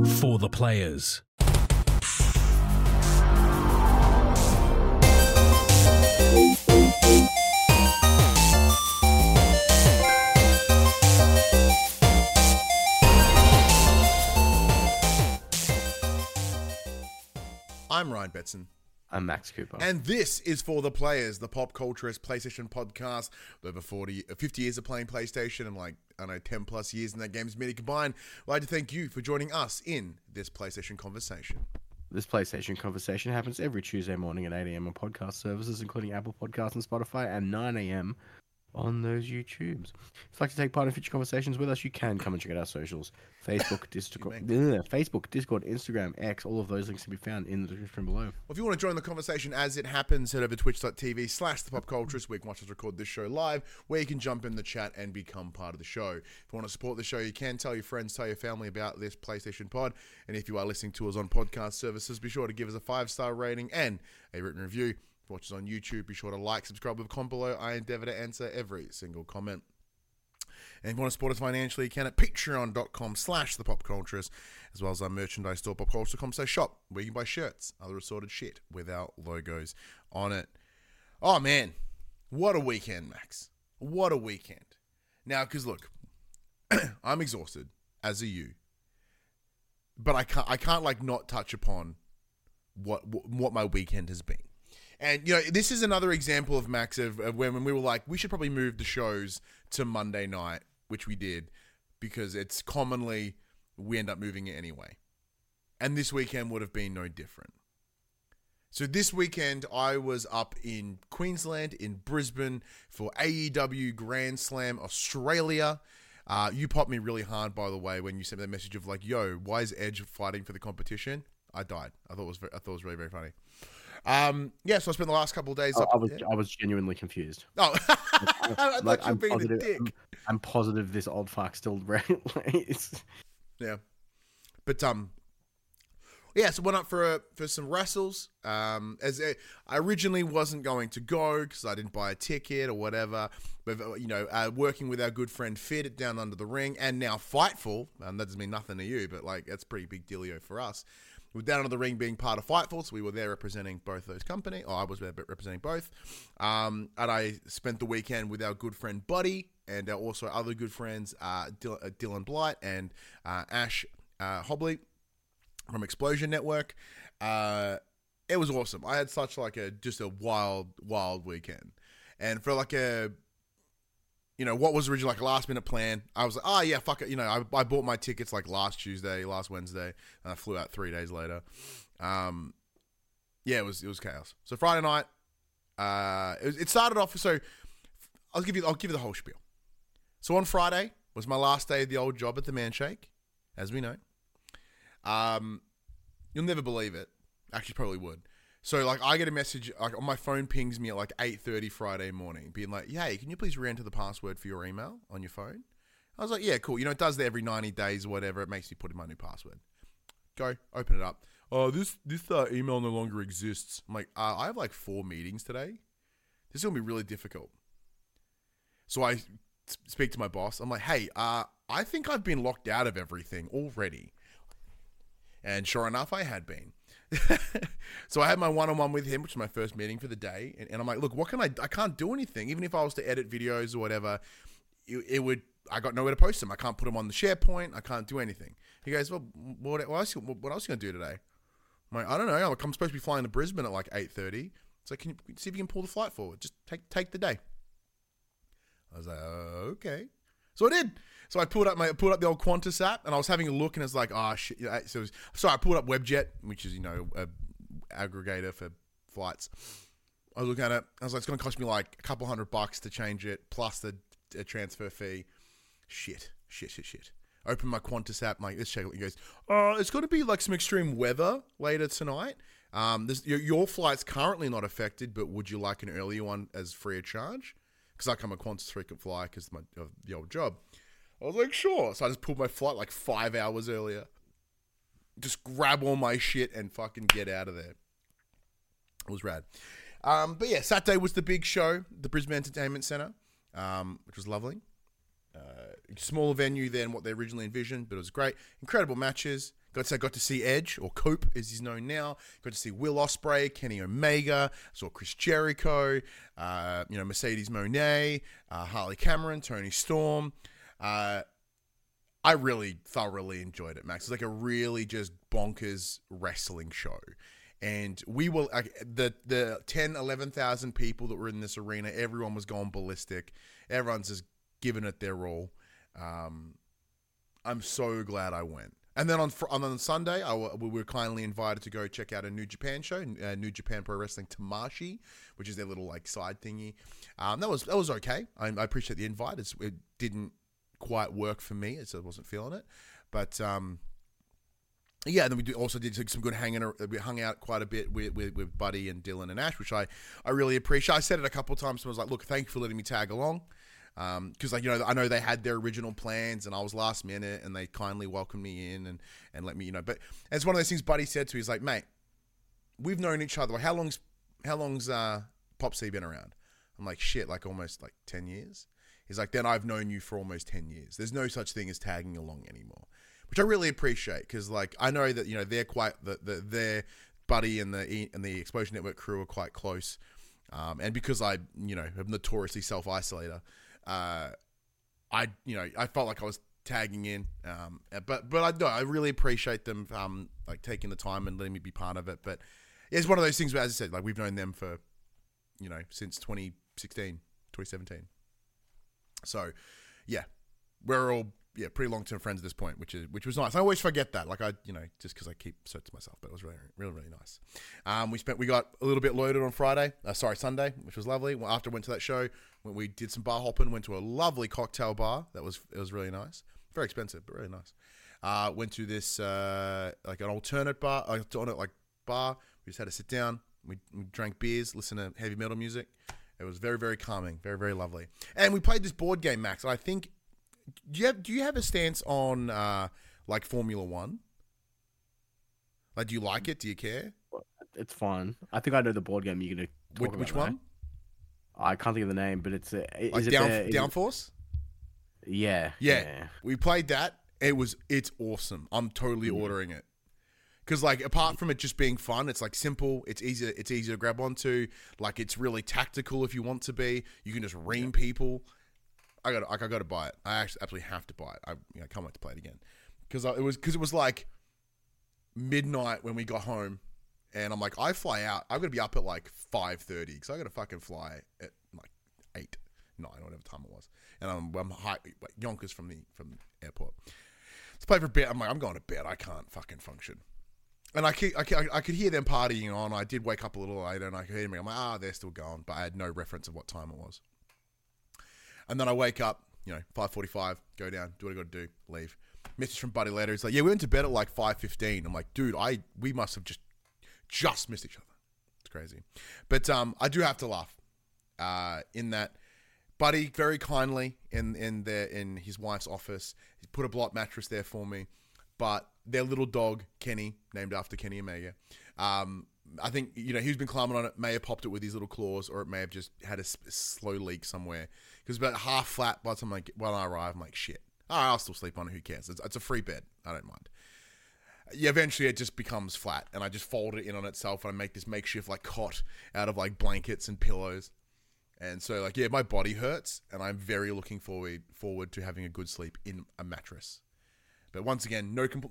For the players. I'm Ryan Betson. I'm Max Cooper. And this is For the Players, the pop culturist PlayStation podcast with over 50 years of playing PlayStation and 10 plus years in that game's media combined. I'd like to thank you for joining us in this PlayStation conversation. This PlayStation conversation happens every Tuesday morning at 8 a.m. on podcast services, including Apple Podcasts and Spotify, and 9 a.m. on those YouTubes. If you'd like to take part in future conversations with us, you can come and check out our socials. Facebook, Discord, Instagram, X, all of those links can be found in the description below. Well, if you want to join the conversation as it happens, head over to twitch.tv/thepopculturist, where you can watch us record this show live, where you can jump in the chat and become part of the show. If you want to support the show, you can tell your friends, tell your family about this PlayStation pod. And if you are listening to us on podcast services, be sure to give us a 5-star rating and a written review. Watch us on YouTube, be sure to like, subscribe with a comment below. I endeavor to answer every single comment. And if you want to support us financially, you can at patreon.com/thepopculturist, as well as our merchandise store, popculture.com/shop, where you can buy shirts, other assorted shit with our logos on it. Oh man, what a weekend, Max. What a weekend. Now, because look, I'm exhausted, as are you. But I can't not touch upon what my weekend has been. And, this is another example of Max of when we were like, we should probably move the shows to Monday night, which we did, because it's commonly, we end up moving it anyway. And this weekend would have been no different. So this weekend, I was up in Queensland, in Brisbane, for AEW Grand Slam Australia. You popped me really hard, by the way, when you sent me that message of yo, why is Edge fighting for the competition? I died. I thought it was really, very funny. So I spent the last couple of days up. I was genuinely confused. Oh, I thought you were being a dick. I'm positive this old fuck still is. Yeah. But, so went up for some wrestles. I originally wasn't going to go because I didn't buy a ticket or whatever. But, working with our good friend Fit at Down Under the Ring and now Fightful, and that doesn't mean nothing to you, but that's pretty big dealio for us. With Down Under the Ring being part of Fightful, so we were there representing both those companies. I was there representing both. And I spent the weekend with our good friend Buddy and our also other good friends, Dylan Blight and Ash Hobley from Explosion Network. It was awesome. I had such just a wild weekend. And for what was originally a last minute plan, I was like, oh yeah, fuck it. I bought my tickets last Wednesday, and I flew out 3 days later. It was chaos. So Friday night, it started off. So I'll give you the whole spiel. So on Friday was my last day of the old job at the Manshake, as we know. You'll never believe it. Actually, probably would. So, I get a message, on my phone pings me at 8:30 Friday morning, being like, hey, can you please re-enter the password for your email on your phone? I was like, yeah, cool. It does that every 90 days or whatever. It makes me put in my new password. Go, open it up. Oh, this email no longer exists. I'm like, I have 4 meetings today. This is going to be really difficult. So I speak to my boss. I'm like, hey, I think I've been locked out of everything already. And sure enough, I had been. So I had my one-on-one with him, which was my first meeting for the day. And I'm like, look, what can I can't do anything. Even if I was to edit videos or whatever, I got nowhere to post them. I can't put them on the SharePoint. I can't do anything. He goes, well, what else are you going to do today? I'm like, I don't know. I'm supposed to be flying to Brisbane at 8:30. So can you see if you can pull the flight forward? Just take the day. I was like, okay. So I did. So I pulled up the old Qantas app, and I was having a look, and it's like, oh shit. So I pulled up Webjet, which is a aggregator for flights. I was looking at it. I was like, it's going to cost me a couple $100 to change it, plus the transfer fee. Shit. Open my Qantas app. I'm like, let's check it. He goes, it's going to be some extreme weather later tonight. Your flight's currently not affected, but would you like an earlier one as free of charge? Because I'm a Qantas frequent flyer because of the old job. I was like, sure. So I just pulled my flight 5 hours earlier. Just grab all my shit and fucking get out of there. It was rad. But yeah, Saturday was the big show, the Brisbane Entertainment Centre, which was lovely. Smaller venue than what they originally envisioned, but it was great. Incredible matches. got to see Edge, or Cope as he's known now. Got to see Will Ospreay, Kenny Omega. Saw Chris Jericho. Mercedes Moné, Harley Cameron, Tony Storm. I really thoroughly enjoyed it, Max. It's like a really just bonkers wrestling show. And we were like the 10, 11,000 people that were in this arena, everyone was going ballistic. Everyone's just giving it their all. I'm so glad I went. And then on Sunday, we were kindly invited to go check out a New Japan show, New Japan Pro Wrestling Tamashii, which is their little like side thingy. That was okay. I appreciate the invite. It didn't quite work for me, so I wasn't feeling it. But yeah, and then we also did some good hanging. We hung out quite a bit with Buddy and Dylan and Ash, which I really appreciate. I said it a couple of times. So I was like, look, thank you for letting me tag along. Because I know they had their original plans and I was last minute and they kindly welcomed me in and let me, but it's one of those things Buddy said to me. He's like, mate, we've known each other. How long's Pop C been around? I'm like, shit, like almost like 10 years. He's like, then I've known you for almost 10 years. There's no such thing as tagging along anymore, which I really appreciate. Because like, I know that, they're quite, their Buddy and the Explosion Network crew are quite close. And because I, am notoriously self-isolator, I felt like I was tagging in, but I really appreciate them, like taking the time and letting me be part of it. But it's one of those things where, as I said, like we've known them for, since 2016, 2017. So yeah, we're all, pretty long-term friends at this point, which was nice. I always forget that, like just because I keep so to myself, but it was really, really, really nice. We got a little bit loaded on Sunday, which was lovely. After I went to that show, we did some bar hopping, went to a lovely cocktail bar. It was really nice. Very expensive, but really nice. Went to this, like an alternate bar. We just had to sit down. We drank beers, listen to heavy metal music. It was very, very calming, very, very lovely. And we played this board game, Max. And I think, do you have a stance on like Formula One? Like, do you like it? Do you care? It's fine. I think I know the board game you're going to talk about. Which one? I can't think of the name, but it's Downforce? Yeah. We played that. It's awesome. I'm totally ordering it. Because like apart from it just being fun, it's like simple. It's easy to grab onto. Like it's really tactical if you want to be. You can just ream people. I got to buy it. I actually absolutely have to buy it. I can't wait to play it again. Because it was like midnight when we got home, and I'm like, I fly out. I've got to be up at like 5:30 because I got to fucking fly at like 8, 9, whatever time it was. And I'm Yonkers from the airport. Let's play for a bit. I'm like, I'm going to bed. I can't fucking function. And I could hear them partying on. I did wake up a little later, and I could hear me. I'm like, they're still going, but I had no reference of what time it was. And then I wake up, 5:45, go down, do what I got to do, leave. Message from Buddy later. He's like, yeah, we went to bed at like 5:15. I'm like, dude, we must have just missed each other. It's crazy. But I do have to laugh in that Buddy very kindly in his wife's office, he put a block mattress there for me. But their little dog, Kenny, named after Kenny Omega, I think, he's been climbing on it, may have popped it with his little claws, or it may have just had a slow leak somewhere. Because about half flat by the time when I arrive, I'm like, shit. I'll still sleep on it, who cares? It's a free bed. I don't mind. Yeah, eventually it just becomes flat, and I just fold it in on itself, and I make this makeshift like cot out of like blankets and pillows. And so like, yeah, my body hurts, and I'm very looking forward to having a good sleep in a mattress. But once again,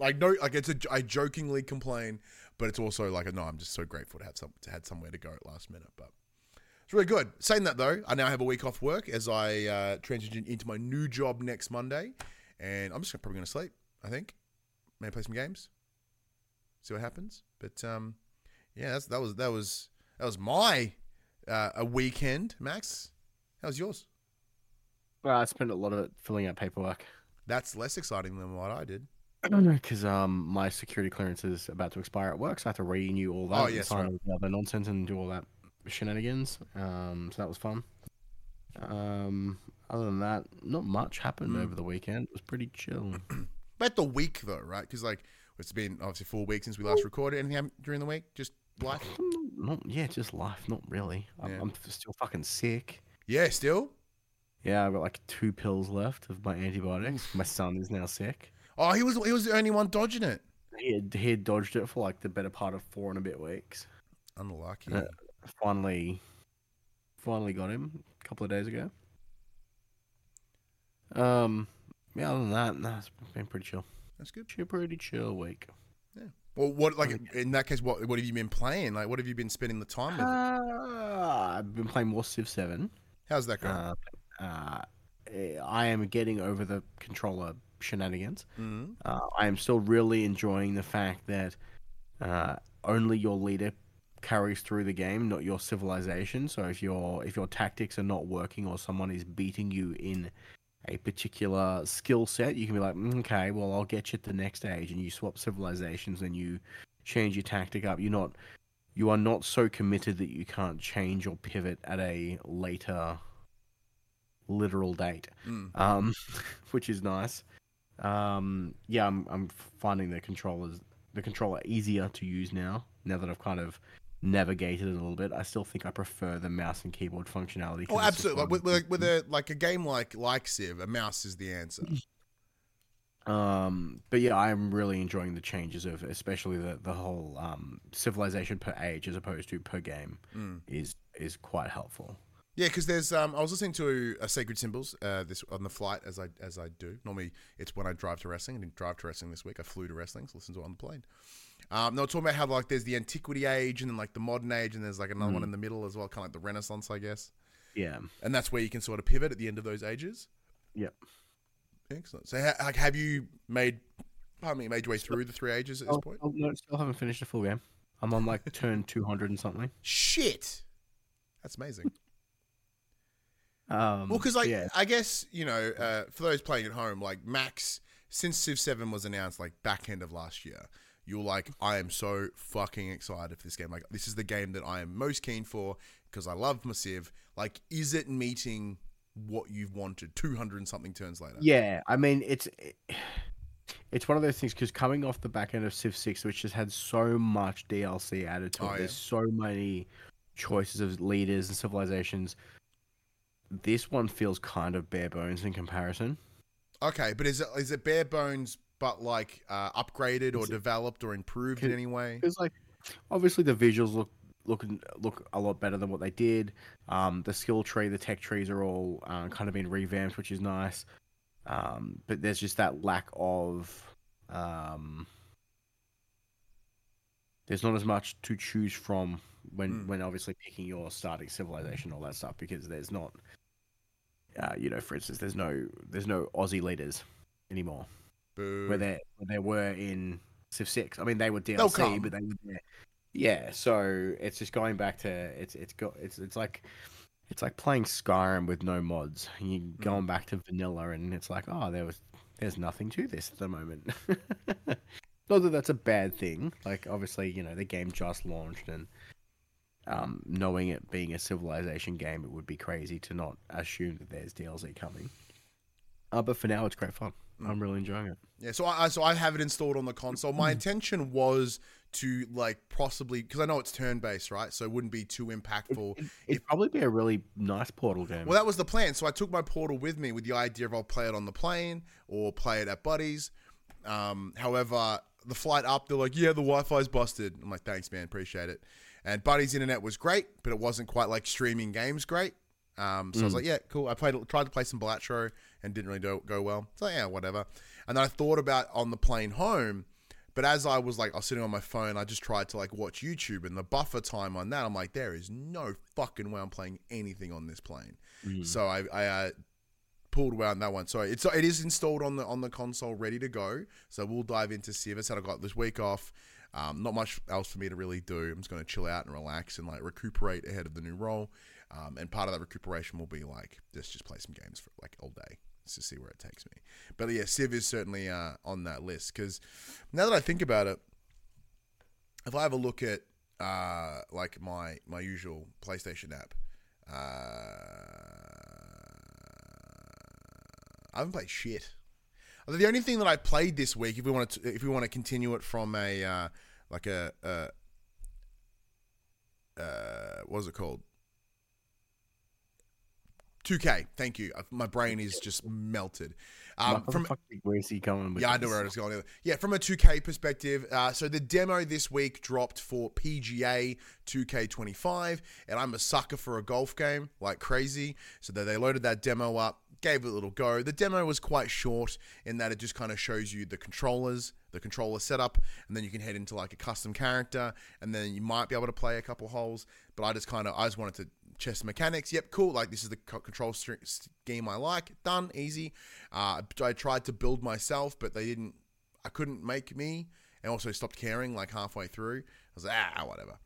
I jokingly complain, but it's also like, no, I'm just so grateful to have somewhere to go at last minute. But it's really good. Saying that though, I now have a week off work as I transition into my new job next Monday, and I'm just probably going to sleep. I think maybe play some games, see what happens. But yeah, that was my a weekend. Max, how was yours? Well, I spent a lot of it filling out paperwork. That's less exciting than what I did. Because my security clearance is about to expire at work, so I have to renew all that. Oh, yes, sign all the other nonsense and do all that shenanigans. So that was fun. Other than that, not much happened over the weekend. It was pretty chill. But the week, though, right? Because like it's been obviously 4 weeks since we last recorded. Anything happened during the week? Just life? Just life. Not really. Yeah. I'm still fucking sick. Yeah, still? Yeah, I've got like 2 pills left of my antibiotics. My son is now sick. Oh, he was the only one dodging it. He had dodged it for like the better part of 4 and a bit weeks. Unlucky. Uh, finally got him a couple of days ago. Yeah, other than that, nah, it's been pretty chill. That's good. Pretty chill week. Yeah. Well, what like in that case, what have you been playing? Like, what have you been spending the time with? I've been playing more Civ 7. How's that going? I am getting over the controller shenanigans. Mm-hmm. I am still really enjoying the fact that only your leader carries through the game, not your civilization. So if your tactics are not working or someone is beating you in a particular skill set, you can be like, okay, well, I'll get you at the next stage, and you swap civilizations and you change your tactic up. You are not so committed that you can't change or pivot at a later literal date, which is nice. Yeah, I'm finding the controller easier to use now that I've kind of navigated it a little bit. I still think I prefer the mouse and keyboard functionality. Oh, absolutely. With a game like Civ, a mouse is the answer. But yeah, I'm really enjoying the changes of, especially the whole civilization per age as opposed to per game is quite helpful. Yeah, because there's I was listening to Sacred Symbols this on the flight as I do. Normally it's when I drive to wrestling. I didn't drive to wrestling this week. I flew to wrestling, so listen to it on the plane. They were talking about how like there's the antiquity age and then like the modern age and there's like another one in the middle as well, kind of like the Renaissance, I guess. Yeah, and that's where you can sort of pivot at the end of those ages. Yep. Excellent. So have you made your way through the 3 ages at this point? No, still haven't finished a full game. I'm on like turn 200 and something. Shit, that's amazing. Well, because I guess for those playing at home, like Max, since Civ 7 was announced, like back end of last year, you're like, I am so fucking excited for this game. Like, this is the game that I am most keen for because I love my Civ. Like, is it meeting what you've wanted 200 and something turns later? Yeah, I mean, it's one of those things because coming off the back end of Civ 6, which has had so much DLC added to it, there's so many choices of leaders and civilizations. This one feels kind of bare bones in comparison. Okay, but is it bare bones, but like upgraded or developed or improved in any way? Because like, obviously the visuals look a lot better than what they did. The skill tree, the tech trees are all kind of been revamped, which is nice. But there's just that lack of there's not as much to choose from when obviously picking your starting civilization, all that stuff, because there's not, for instance, there's no Aussie leaders anymore. Boo. Where there were in Civ 6. I mean, they were DLC, but they were there. Yeah, so it's just going back to it's like playing Skyrim with no mods. You going back to vanilla, and it's like, oh, there's nothing to this at the moment. Not that that's a bad thing. Like, obviously, the game just launched, and knowing it being a Civilization game, it would be crazy to not assume that there's DLC coming. But for now, it's great fun. I'm really enjoying it. Yeah, so I have it installed on the console. My intention was to like possibly, because I know it's turn-based, right? So it wouldn't be too impactful. It'd probably be a really nice Portal game. Well, that was the plan. So I took my Portal with me with the idea of I'll play it on the plane or play it at Buddy's. However, the flight up, they're like, yeah, the Wi-Fi's busted. I'm like, thanks, man, appreciate it. And Buddy's internet was great, but it wasn't quite like streaming games great. So I was like, yeah, cool. I tried to play some Balatro and didn't really go well. So yeah, whatever. And then I thought about on the plane home, but as I was sitting on my phone, I just tried to like watch YouTube, and the buffer time on that, I'm like, there is no fucking way I'm playing anything on this plane. So I pulled away on that one. So it is installed on the console, ready to go. So we'll dive into Civ. I said I got this week off. Not much else for me to really do. I'm just going to chill out and relax and like recuperate ahead of the new role. And part of that recuperation will be like just play some games for like all day to see where it takes me. But yeah, Civ is certainly on that list because now that I think about it, if I have a look at like my usual PlayStation app, I haven't played shit. The only thing that I played this week, if we want to continue it from a what was it called? 2K. Thank you. My brain is just melted. Where's he going with Yeah, I know where I was going. Yeah, from a 2K perspective, so the demo this week dropped for PGA 2K25, and I'm a sucker for a golf game like crazy. So they loaded that demo up, gave it a little go. The demo was quite short in that it just kind of shows you the controller setup, and then you can head into like a custom character, and then you might be able to play a couple holes. But I just wanted to chess mechanics. Yep, cool. Like, this is the control scheme I like. Done, easy. I tried to build myself, but I couldn't make me, and also stopped caring like halfway through. I was like, whatever.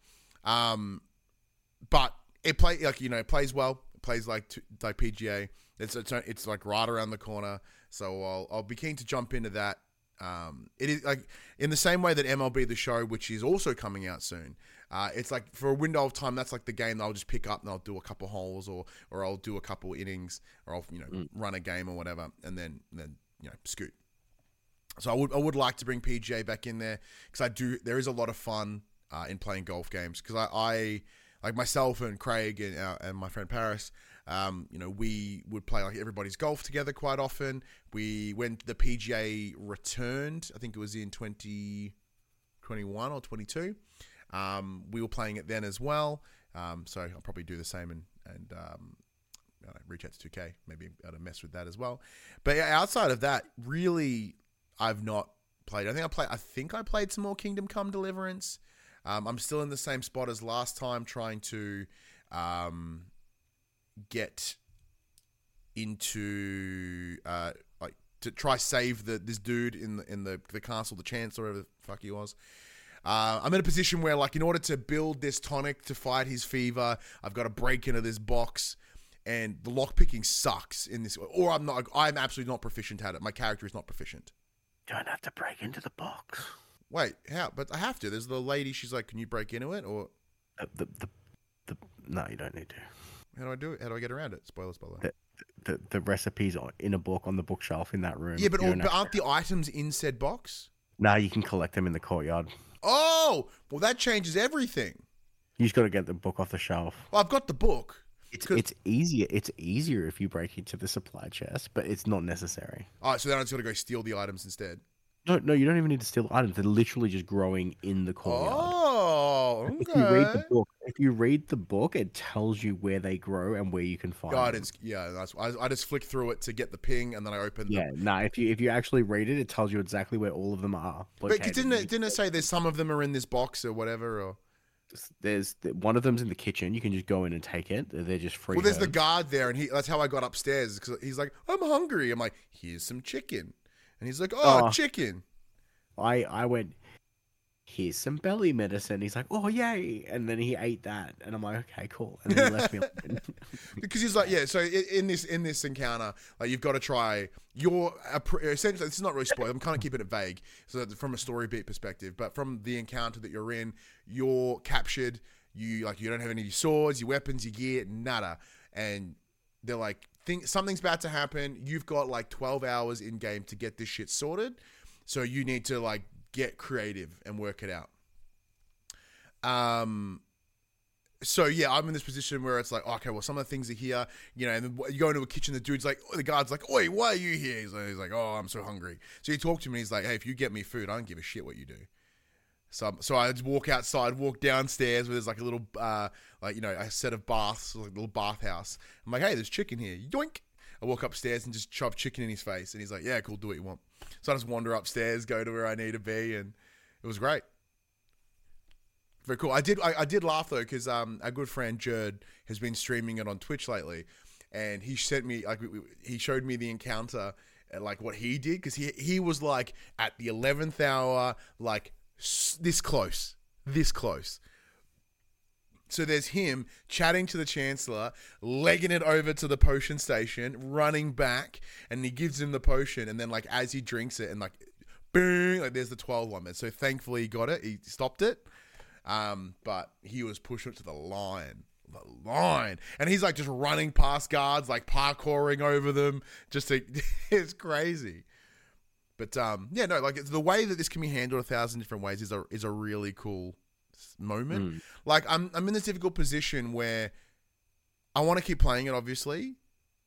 But it plays well. It plays like PGA. It's like right around the corner. So I'll be keen to jump into that. It is like in the same way that MLB The Show, which is also coming out soon. It's like for a window of time, that's like the game that I'll just pick up and I'll do a couple holes or I'll do a couple innings or I'll run a game or whatever and then scoot. So I would like to bring PGA back in there because there is a lot of fun in playing golf games because I like myself and Craig and my friend Paris. We would play like everybody's golf together quite often. When the PGA returned, I think it was in 2021 or 22. We were playing it then as well. So I'll probably do the same and reach out to 2K, maybe able to mess with that as well. But outside of that, really, I've not played. I think I played some more Kingdom Come Deliverance. I'm still in the same spot as last time, trying to get into to try save this dude in the castle, the Chancellor, whatever the fuck he was. I'm in a position where, like, in order to build this tonic to fight his fever, I've got to break into this box, and the lockpicking sucks in this. Or I'm absolutely not proficient at it. My character is not proficient. You don't have to break into the box. Wait, how? But I have to. There's the lady. She's like, "Can you break into it?" Or no, you don't need to. How do I do it? How do I get around it? Spoilers, by the way. The recipes are in a book on the bookshelf in that room. Yeah, but aren't the items in said box? No, you can collect them in the courtyard. Oh, well, that changes everything. You just got to get the book off the shelf. Well, I've got the book. It's easier. It's easier if you break into the supply chest, but it's not necessary. Oh, so then I just got to go steal the items instead. No, you don't even need to steal items. They're literally just growing in the courtyard. Oh, okay. If you read the book, it tells you where they grow and where you can find them. I just flick through it to get the ping, and then I open. If you actually read it, it tells you exactly where all of them are. But didn't it say there's some of them are in this box or whatever? Or there's one of them's in the kitchen. You can just go in and take it. They're just free. Well, there's the guard there, and that's how I got upstairs because he's like, "I'm hungry." I'm like, "Here's some chicken." And he's like, chicken. I went, here's some belly medicine. He's like, oh, yay. And then he ate that. And I'm like, okay, cool. And then he left me alone. Because he's like, so in this encounter, like, you've got to try essentially, this is not really spoiled. I'm kind of keeping it vague. So from a story beat perspective, but from the encounter that you're in, you're captured. You don't have any of your swords, your weapons, your gear, nada. And they're like, something's about to happen. You've got like 12 hours in game to get this shit sorted. So you need to like get creative and work it out. So yeah, I'm in this position where it's like, okay, well, some of the things are here, and then you go into a kitchen, the guard's like, oi, why are you here? He's like, oh, I'm so hungry. So you talk to him and he's like, hey, if you get me food, I don't give a shit what you do. So I just walk outside, walk downstairs where there's like a little, a set of baths, like a little bathhouse. I'm like, hey, there's chicken here. Yoink. I walk upstairs and just chop chicken in his face. And he's like, yeah, cool, do what you want. So I just wander upstairs, go to where I need to be. And it was great. Very cool. I did laugh though, because our good friend Jerd has been streaming it on Twitch lately. And he sent me, he showed me the encounter and like what he did. Because he was like at the 11th hour, like, this close. So there's him chatting to the Chancellor, legging it over to the potion station, running back, and he gives him the potion, and then like as he drinks it, and like boom, like there's the 12 one. So thankfully he got it, he stopped it, but he was pushing it to the line, and he's like just running past guards, like parkouring over them, it's crazy. But like the way that this can be handled 1,000 different ways is a really cool moment. Like I'm in this difficult position where I want to keep playing it, obviously,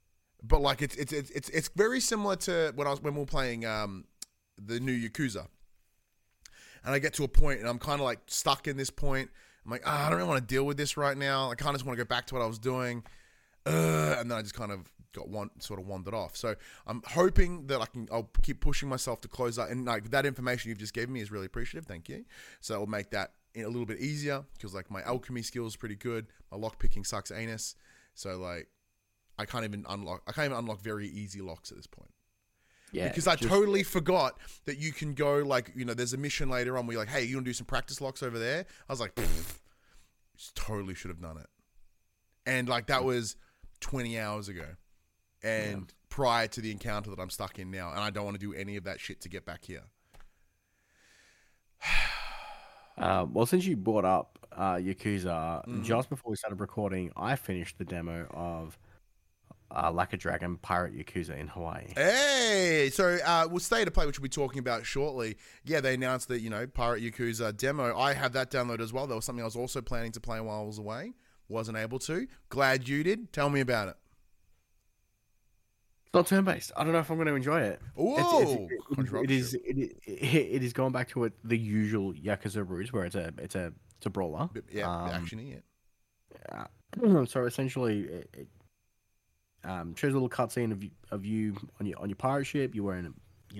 but like it's very similar to when we were playing the new Yakuza, and I get to a point and I'm kind of like stuck in this point. I'm like, I don't really want to deal with this right now. I kind of just want to go back to what I was doing, and then I just kind of sort of wandered off. So I'm hoping that I'll keep pushing myself to close that, and like that information you've just given me is really appreciative. Thank you. So it'll make that a little bit easier because like my alchemy skills is pretty good. My lock picking sucks anus. So like I can't even unlock very easy locks at this point. Yeah, because I totally forgot that you can go like, you know, there's a mission later on where you're like, hey, you want to do some practice locks over there? I was like, totally should have done it. And like that was 20 hours ago. And prior to the encounter that I'm stuck in now. And I don't want to do any of that shit to get back here. Well, since you brought up Yakuza, just before we started recording, I finished the demo of Like a Dragon Pirate Yakuza in Hawaii. Hey! So, we'll stay to play, which we'll be talking about shortly. Yeah, they announced that, you know, Pirate Yakuza demo. I have that download as well. That was something I was also planning to play while I was away. Wasn't able to. Glad you did. Tell me about it. It's not turn-based. I don't know if I'm going to enjoy it. Whoa! It is going back to the usual Yakuza roots, where it's a brawler. Yeah, actiony, yeah. So essentially, it shows a little cutscene of you on your pirate ship. You're wearing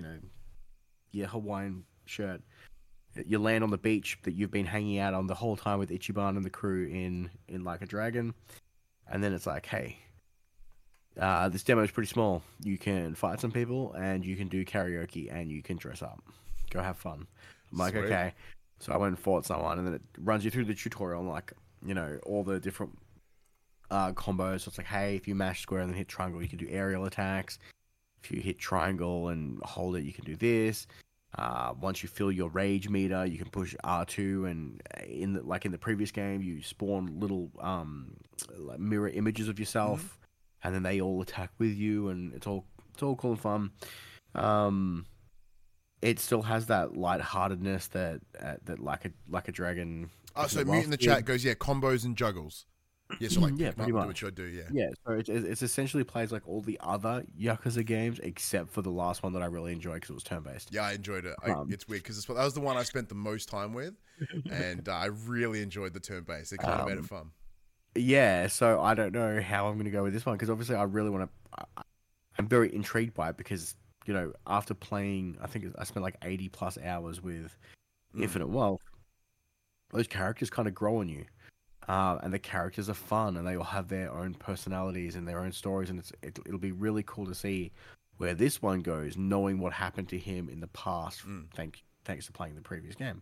your Hawaiian shirt. You land on the beach that you've been hanging out on the whole time with Ichiban and the crew in Like a Dragon, and then it's like, hey, this demo is pretty small. You can fight some people, and you can do karaoke, and you can dress up. Go have fun. I'm like, Sweet. okay. So I went and fought someone, and then it runs you through the tutorial, and like, you know, all the different combos. So it's like, hey, if you mash square and then hit triangle, you can do aerial attacks. If you hit triangle and hold it, you can do this. Once you fill your rage meter, you can push R2, and in the previous game, you spawn little like mirror images of yourself, and then they all attack with you, and it's all cool and fun. It still has that lightheartedness that like a dragon. So Mute in the chat goes, yeah, combos and juggles. Yeah, so like, yeah, pretty much. Do what you do, yeah. Yeah, so it's essentially plays like all the other Yakuza games, except for the last one that I really enjoyed because it was turn-based. Yeah, I enjoyed it. It's weird because that was the one I spent the most time with, and I really enjoyed the turn-based. It kind of made it fun. Yeah, so I don't know how I'm going to go with this one because obviously I really want to. I'm very intrigued by it because, you know, after playing, I think I spent like 80 plus hours with Infinite Wealth, those characters kind of grow on you. And the characters are fun, and they all have their own personalities and their own stories, and it'll be really cool to see where this one goes, knowing what happened to him in the past, thanks to playing the previous game.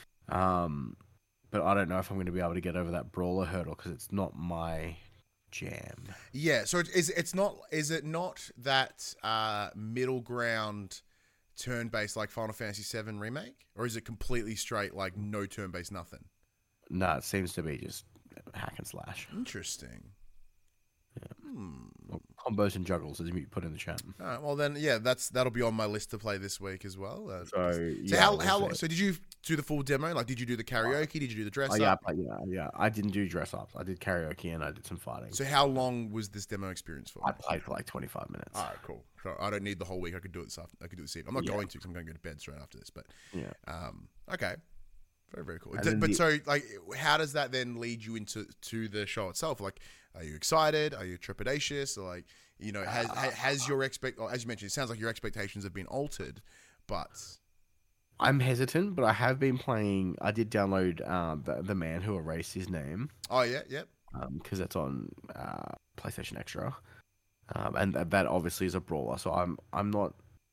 But I don't know if I'm going to be able to get over that brawler hurdle because it's not my jam. Yeah, so is it not that middle ground turn-based like Final Fantasy VII Remake, or is it completely straight like no turn-based nothing? No, it seems to be just hack and slash. Interesting. Yeah. Well, combos and juggles, as you put in the chat. All right, well then, yeah, that'll be on my list to play this week as well. How long? So did you do the full demo? Like, did you do the karaoke? Did you do the dress up? Yeah. I didn't do dress ups. I did karaoke and I did some fighting. So how long was this demo experience for? I played for like 25 minutes. All right, cool. So I don't need the whole week. I could do it this afternoon. I could do it this evening. I'm not going to because I'm going to go to bed straight after this. But okay. Very, very cool. But so, like, how does that then lead you into the show itself? Like, are you excited? Are you trepidatious? Or like, you know, has your as you mentioned, it sounds like your expectations have been altered, but I'm hesitant. But I have been playing. I did download the Man Who Erased His Name. Oh yeah, yep. Because that's on PlayStation Extra, and that obviously is a brawler. So I'm not,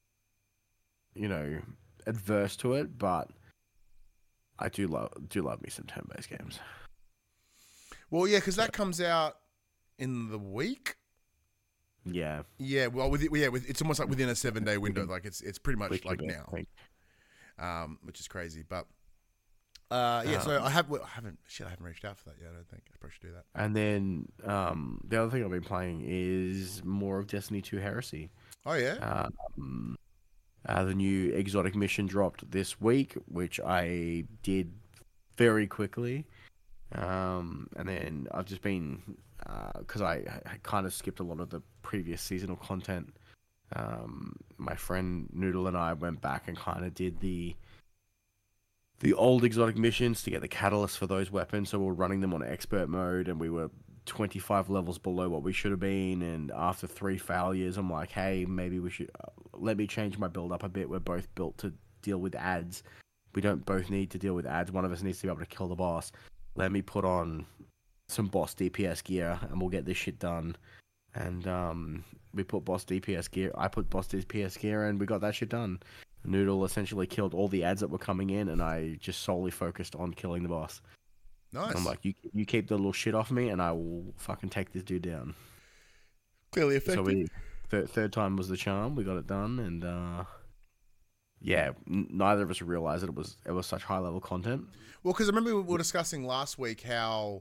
you know, adverse to it, but I do love me some turn-based games. Well, yeah, because that comes out in the week. Yeah. Yeah. Well, it's almost like within a 7-day window. Like it's pretty much like now, which is crazy. But so I haven't reached out for that yet. I don't think I probably should do that. And then the other thing I've been playing is more of Destiny 2 Heresy. Oh yeah. The new exotic mission dropped this week, which I did very quickly. And then I've just been because I kind of skipped a lot of the previous seasonal content. My friend Noodle and I went back and kind of did the old exotic missions to get the catalyst for those weapons. So we were running them on expert mode, and we were 25 levels below what we should have been. And after 3 failures, I'm like, hey, maybe we should let me change my build up a bit. We're both built to deal with ads. We don't both need to deal with ads. One of us needs to be able to kill the boss. Let me put on some boss DPS gear, and we'll get this shit done. And we put boss DPS gear. I put boss DPS gear, and we got that shit done. Noodle essentially killed all the ads that were coming in, and I just solely focused on killing the boss. Nice. I'm like, you keep the little shit off me, and I will fucking take this dude down. Clearly effective. So third time was the charm. We got it done, and yeah, neither of us realized that it was such high level content. Well, because I remember we were discussing last week how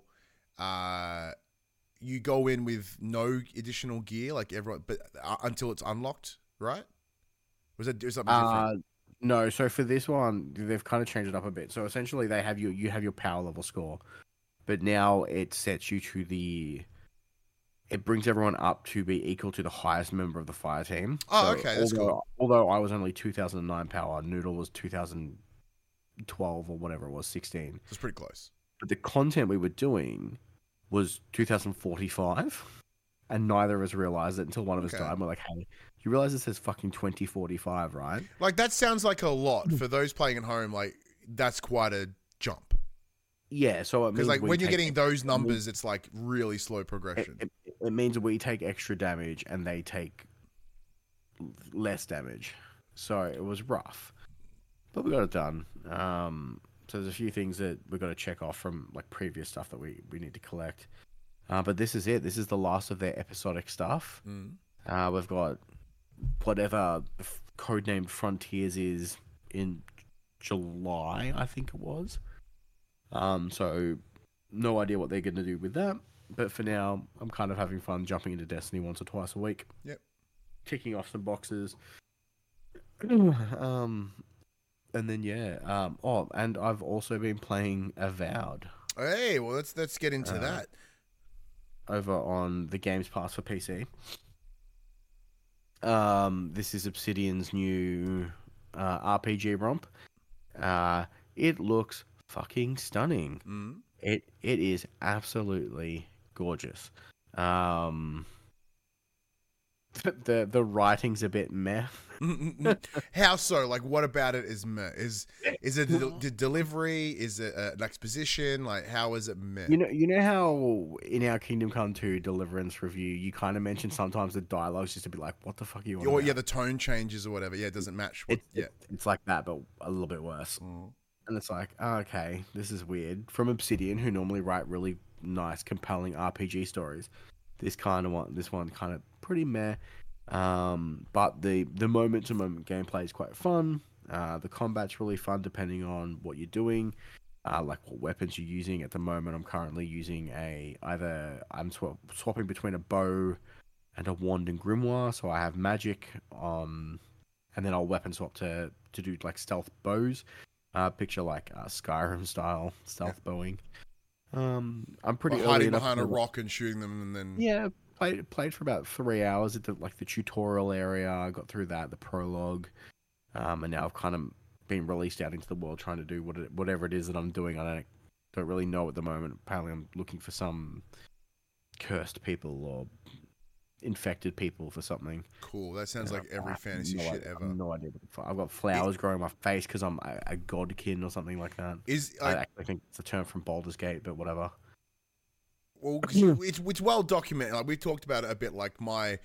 you go in with no additional gear, like everyone, but until it's unlocked, right? Was something different? No. So for this one, they've kind of changed it up a bit. So essentially, you have your power level score, but now it sets you to it brings everyone up to be equal to the highest member of the fire team. Oh, okay, that's cool. Although I was only 2009 power, Noodle was 2012 or whatever it was, 16. It's pretty close. But the content we were doing was 2045, and neither of us realized it until one of us died. We're like, hey, you realize it says fucking 2045, right? Like, that sounds like a lot for those playing at home. Like, that's quite a jump. Yeah, so because like when you're getting those numbers, it's like really slow progression. It means we take extra damage and they take less damage. So it was rough, but we got it done. So there's a few things that we've got to check off from like previous stuff that we need to collect. But this is it. This is the last of their episodic stuff. We've got whatever the codename Frontiers is in July, I think it was. So no idea what they're going to do with that. But for now, I'm kind of having fun jumping into Destiny once or twice a week. Yep. Ticking off some boxes. And then, yeah. And I've also been playing Avowed. Hey, well, let's get into that. Over on the Games Pass for PC. This is Obsidian's new RPG romp. It looks fucking stunning. It is absolutely gorgeous. The writing's a bit meh. How so? Like, what about it is meh? Is it the delivery? Is it an exposition? Like, how is it meh? You know how in our Kingdom Come 2 Deliverance review, you kind of mentioned sometimes the dialogue's just to be like, what the fuck are you on about? Yeah, the tone changes or whatever. Yeah, it doesn't match. It's like that, but a little bit worse. And it's like, oh, okay, this is weird. From Obsidian, who normally write really nice, compelling RPG stories, this one kind of pretty meh. But the moment-to-moment gameplay is quite fun. The combat's really fun depending on what you're doing, like what weapons you're using. At the moment, I'm currently using I'm swapping between a bow and a wand and grimoire. So I have magic, and then I'll weapon swap to do like stealth bows. Picture like Skyrim style stealth bowing. I'm pretty early hiding behind a rock and shooting them, and then played for about 3 hours at the tutorial area. I got through that, the prologue, and now I've kind of been released out into the world trying to do whatever it is that I'm doing. I don't really know at the moment. Apparently, I'm looking for some cursed people or infected people for something. Cool. That sounds like every fantasy shit ever. No idea. I've got flowers growing on my face because I'm a godkin or something like that. I think it's a term from Baldur's Gate, but whatever. Well, it's well documented. Like we talked about it a bit. Like my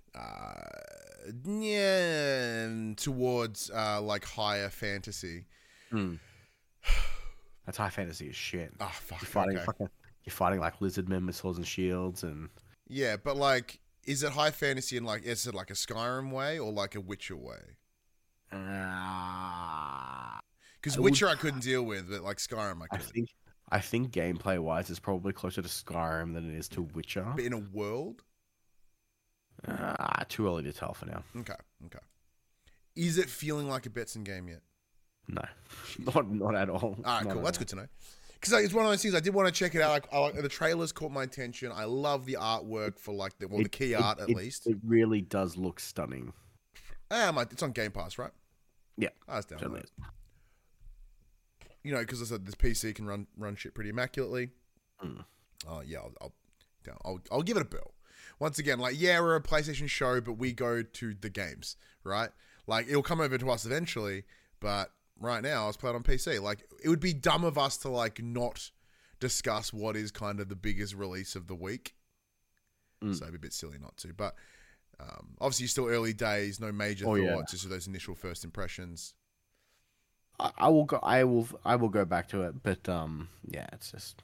towards like higher fantasy. That's high fantasy as shit. Oh fuck! You're fighting like lizard men with swords and shields, and yeah, but like. Is it high fantasy in like, is it like a Skyrim way or like a Witcher way? Because Witcher I couldn't deal with, but like Skyrim I could. I think gameplay wise, it's probably closer to Skyrim than it is to Witcher. But in a world? Too early to tell for now. Okay. Is it feeling like a Betson game yet? No, not at all. All right, cool. That's good to know. because it's one of those things I did want to check it out. The trailers caught my attention. I love the artwork for like the key art at least. It really does look stunning. It's on Game Pass, right? Yeah, That's down. You know, because I said this PC can run shit pretty immaculately. Oh yeah, I'll give it a bill. Once again, like, yeah, we're a PlayStation show, but we go to the games, right? Like, it'll come over to us eventually, but right now, I was playing on PC. Like, it would be dumb of us to, like, not discuss what is kind of the biggest release of the week. So it'd be a bit silly not to. But obviously, still early days, no major thoughts, just those initial first impressions. I will go back to it, but yeah, it's just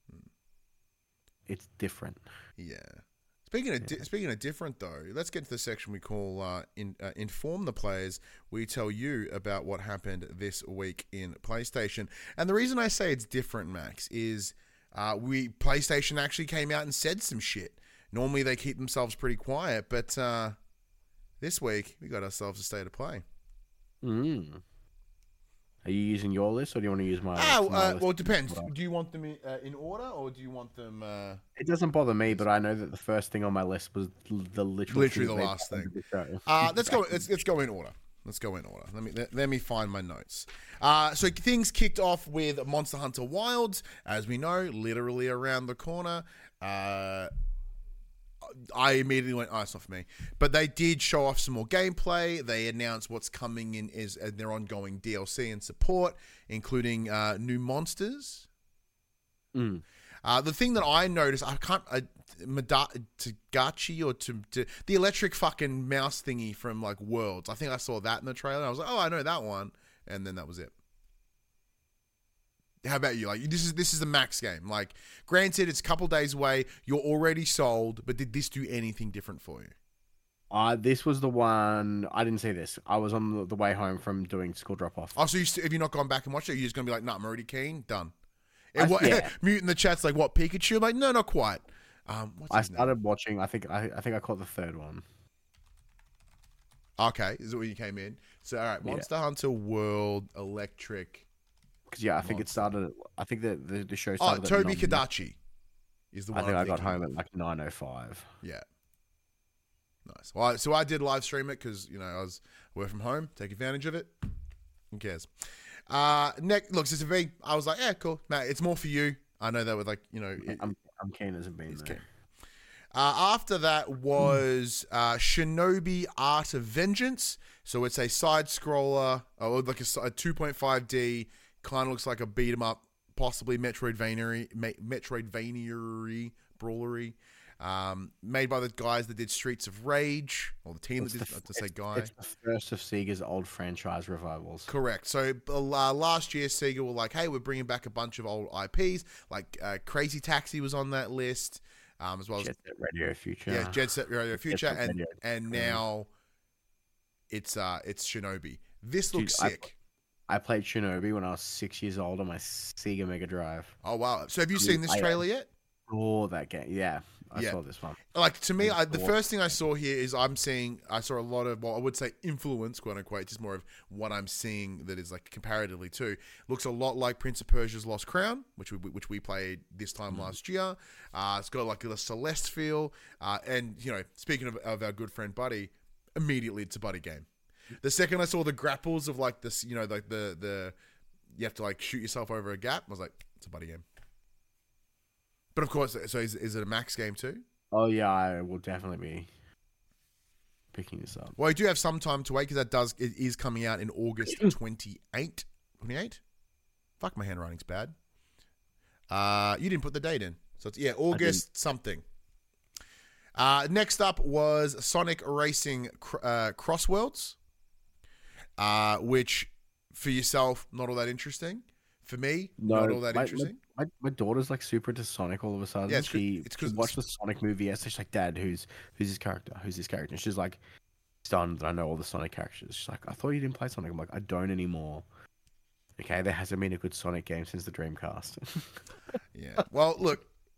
it's different. Yeah. Speaking of different though, let's get to the section we call inform the players. We tell you about what happened this week in PlayStation, and the reason I say it's different, Max, is PlayStation actually came out and said some shit. Normally they keep themselves pretty quiet, but this week we got ourselves a state of play. Are you using your list, or do you want to use my list? Well, it depends. Do you want them in order, or do you want them... It doesn't bother me, but I know that the first thing on my list was literally the last thing. Let's go in order. Let's go in order. Let me find my notes. So things kicked off with Monster Hunter Wilds, as we know, literally around the corner. I immediately went, it's not for me. But they did show off some more gameplay. They announced what's coming in as their ongoing DLC and support, including new monsters. The thing that I noticed, Tagachi or the electric fucking mouse thingy from like Worlds. I think I saw that in the trailer. I was like, I know that one, and then that was it. How about you? Like, this is the max game. Like, granted, it's a couple days away. You're already sold, but did this do anything different for you? This was the one. I didn't see this. I was on the way home from doing school drop off. Oh, so have you not gone back and watched it? You're just gonna be like, I'm already keen. Done. Mute in the chat's like, what, Pikachu? I'm like, no, not quite. I started watching. I think I caught the third one. Okay, is it where you came in? So all right, Monster Hunter World Electric. Because I think it started. I think the show started. Toby Kadachi is the one. I think I got home at like 9:05. Yeah. Nice. Well, so I did live stream it because I was work from home, take advantage of it. Who cares? Looks it's a V. I was like, yeah, cool. Matt, it's more for you. I know that with I'm keen as a bean. After that was Shinobi Art of Vengeance. So it's a side scroller, like a 2.5D. Kind of looks like a beat 'em up, possibly Metroidvania brawlery. Made by the guys that did Streets of Rage, or the team that did. It's the first of Sega's old franchise revivals. Correct. So last year, Sega were like, "Hey, we're bringing back a bunch of old IPs." Like Crazy Taxi was on that list, as well as Jet Set Radio Future. Yeah, Jet Set Radio Future, and now it's Shinobi. This looks sick. I played Shinobi when I was 6 years old on my Sega Mega Drive. Oh, wow. So have you seen this trailer yet? Oh, that game. Yeah, I saw this one. Like, to me, the first thing I saw here is I saw a lot of, I would say influence, quote unquote, just more of what I'm seeing that is like comparatively too. Looks a lot like Prince of Persia's Lost Crown, which we played this time last year. It's got like a Celeste feel. And, speaking of our good friend Buddy, immediately it's a Buddy game. The second I saw the grapples of like this, like the you have to like shoot yourself over a gap, I was like, it's a Buddy game. But of course, so is it a Max game too? Oh yeah, I will definitely be picking this up. Well, I do have some time to wait because it is coming out in August 28. 28? Fuck, my handwriting's bad. You didn't put the date in, so it's August something. Next up was Sonic Racing Crossworlds. Which for yourself, not all that interesting. For me, not all that interesting. My daughter's like super into Sonic all of a sudden. Yeah, she watched the Sonic movie yesterday. She's like, Dad, who's his character? Who's his character? And she's like, stunned that I know all the Sonic characters. She's like, I thought you didn't play Sonic. I'm like, I don't anymore. Okay, there hasn't been a good Sonic game since the Dreamcast. Yeah. Well, look,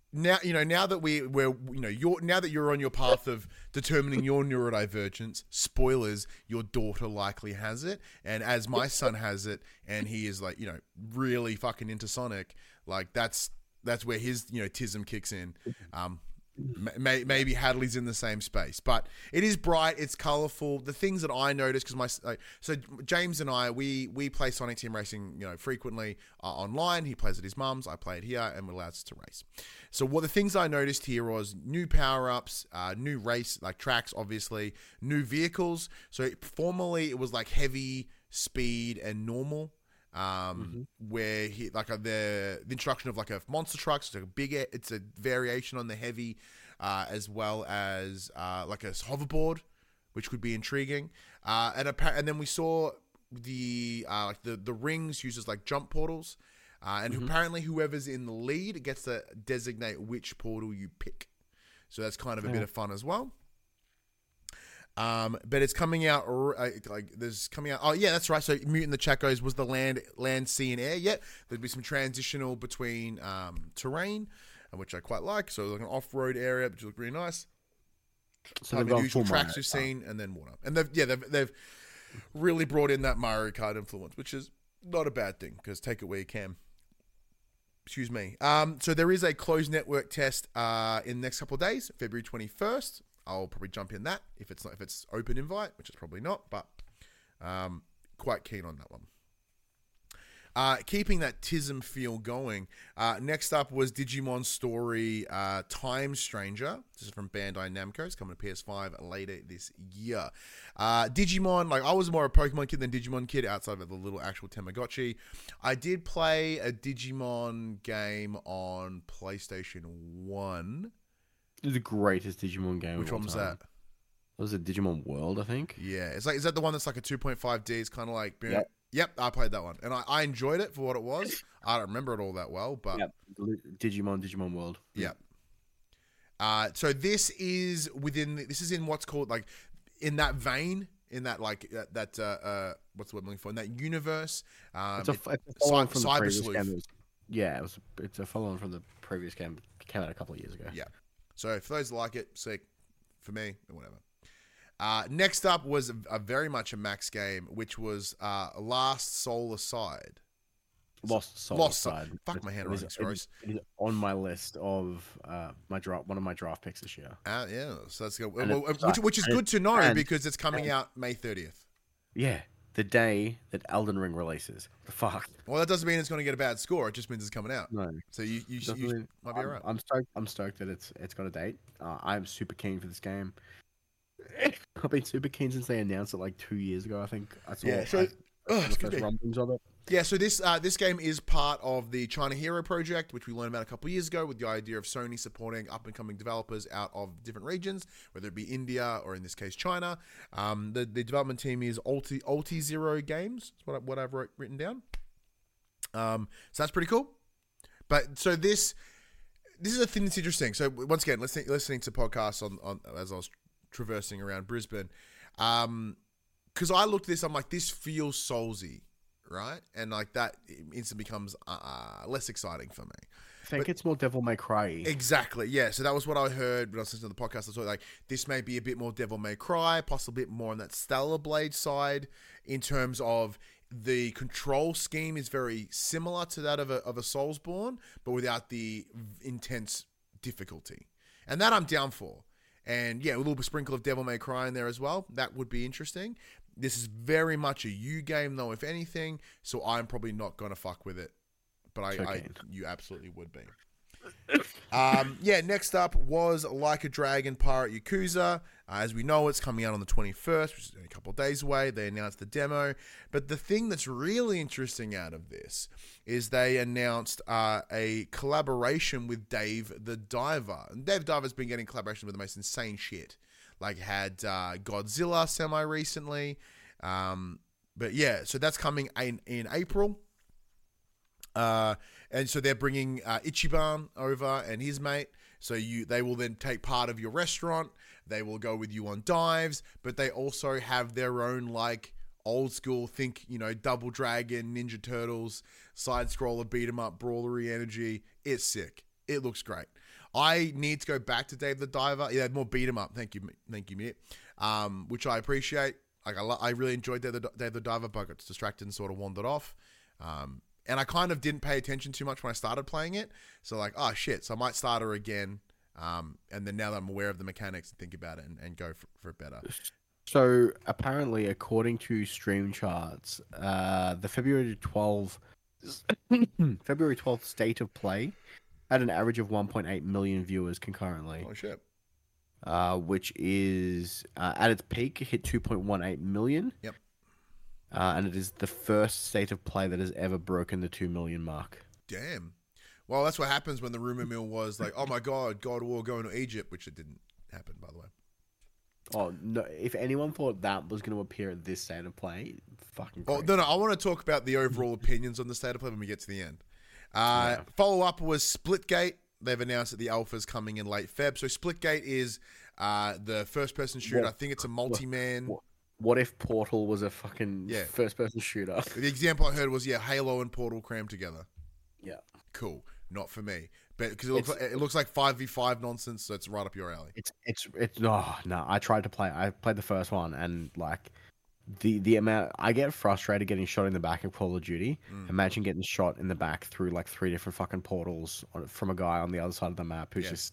now that you're on your path of determining your neurodivergence, spoilers, your daughter likely has it, and as my son has it, and he is like, really fucking into Sonic, like that's where his, tism kicks in. Maybe Hadley's in the same space, but it is bright, it's colorful. The things that I noticed, because so James and I, we play Sonic Team Racing, frequently online. He plays at his mum's, I play it here, and we're allowed to race. So what the things I noticed here was new power-ups, new race, like tracks, obviously, new vehicles. So formerly it was like heavy, speed, and normal. Where he the introduction of like a monster truck, so it's a variation on the heavy, as well as like a hoverboard, which could be intriguing. And then we saw the rings used as like jump portals, and apparently whoever's in the lead gets to designate which portal you pick. So that's kind of a bit of fun as well. But it's coming out Oh yeah, that's right. So Mutant the chat goes, was the land, sea, and air yet? There'd be some transitional between terrain, which I quite like. So like an off-road area, which looks really nice. So they've got usual tracks we've seen, and then water. And they've really brought in that Mario Kart influence, which is not a bad thing, because take it where you can. Excuse me. So there is a closed network test in the next couple of days, February 21st. I'll probably jump in that if it's open invite, which is probably not, but quite keen on that one. Keeping that TISM feel going. Next up was Digimon Story Time Stranger. This is from Bandai Namco. It's coming to PS5 later this year. Digimon, I was more a Pokemon kid than Digimon kid outside of the little actual Tamagotchi. I did play a Digimon game on PlayStation 1. The greatest Digimon game. Which one was that? That was a Digimon World, I think. Yeah, is that the one that's like a 2.5D? It's kind of like, yep, I played that one, and I enjoyed it for what it was. I don't remember it all that well, but Digimon World. Yeah. So this is in what's called in that vein, in that what's the word I'm looking for? In that universe. It's a follow-on from the previous Sleuth. game. Yeah, it's a follow-on from the previous game. It came out a couple of years ago. Yeah. So for those that like it, sick. For me, whatever. Next up was a very much a Max game, which was Lost Soul Aside. Fuck, my handwriting's gross. It is on my list of one of my draft picks this year. Yeah, so that's good. Which is good to know, because it's coming out May 30th. Yeah, the day that Elden Ring releases. The fuck. Well, that doesn't mean it's going to get a bad score. It just means it's coming out. No. So you might be alright. I'm stoked that it's got a date. I'm super keen for this game. I've been super keen since they announced it 2 years ago. I think I saw the first rumblings of it. Yeah, so this game is part of the China Hero project, which we learned about a couple of years ago, with the idea of Sony supporting up-and-coming developers out of different regions, whether it be India or in this case China. The development team is Ulti Zero Games. That's what I've written down. So that's pretty cool. But so this is a thing that's interesting. So once again, listening to podcasts on as I was traversing around Brisbane, because I looked at this, I'm like, this feels Soulsy. Right? And that instantly becomes less exciting for me. I think it's more Devil May Cry. Exactly, yeah. So that was what I heard when I was listening to the podcast. I was this may be a bit more Devil May Cry, possibly a bit more on that Stellar Blade side, in terms of the control scheme is very similar to that of a Soulsborne, but without the intense difficulty. And that I'm down for. And yeah, a little sprinkle of Devil May Cry in there as well. That would be interesting. This is very much a you game, though, if anything, so I'm probably not going to fuck with it. But you absolutely would be. Next up was Like a Dragon Pirate Yakuza. As we know, it's coming out on the 21st, which is a couple of days away. They announced the demo. But the thing that's really interesting out of this is they announced a collaboration with Dave the Diver. And Dave the Diver's been getting collaboration with the most insane shit. Had Godzilla semi-recently. But yeah, so that's coming in April. And so they're bringing Ichiban over and his mate. So they will then take part of your restaurant. They will go with you on dives. But they also have their own, old school, Double Dragon, Ninja Turtles, side-scroller, beat-em-up, brawlery energy. It's sick. It looks great. I need to go back to Dave the Diver. Yeah, more beat 'em up. Thank you, Mitt. Which I appreciate. Like I really enjoyed Dave the Diver, but I got distracted and sort of wandered off. And I kind of didn't pay attention too much when I started playing it. So like, oh shit. So I might start her again. And then now that I'm aware of the mechanics and think about it and go for it better. So apparently, according to Stream Charts, the February 12th state of play had an average of 1.8 million viewers concurrently. Oh shit! Which is at its peak, it hit 2.18 million. Yep. And it is the first state of play that has ever broken the 2 million mark. Damn. Well, that's what happens when the rumor mill was like, oh my god, God of War going to Egypt, which it didn't happen, by the way. Oh no! If anyone thought that was going to appear at this state of play, fucking crazy. Oh no! I want to talk about the overall opinions on the state of play when we get to the end. Follow up was Splitgate. They've announced that the alpha is coming in late Feb. So Splitgate is the first person shooter. I think it's a multi-man. What if Portal was a fucking first person shooter? The example I heard was Halo and Portal crammed together. Yeah. Cool. Not for me, but because it looks like 5v5 nonsense, so it's right up your alley. It's no. I tried to play. I played the first one, and like the amount I get frustrated getting shot in the back of Call of Duty. Imagine getting shot in the back through like 3 different fucking portals from a guy on the other side of the map who's just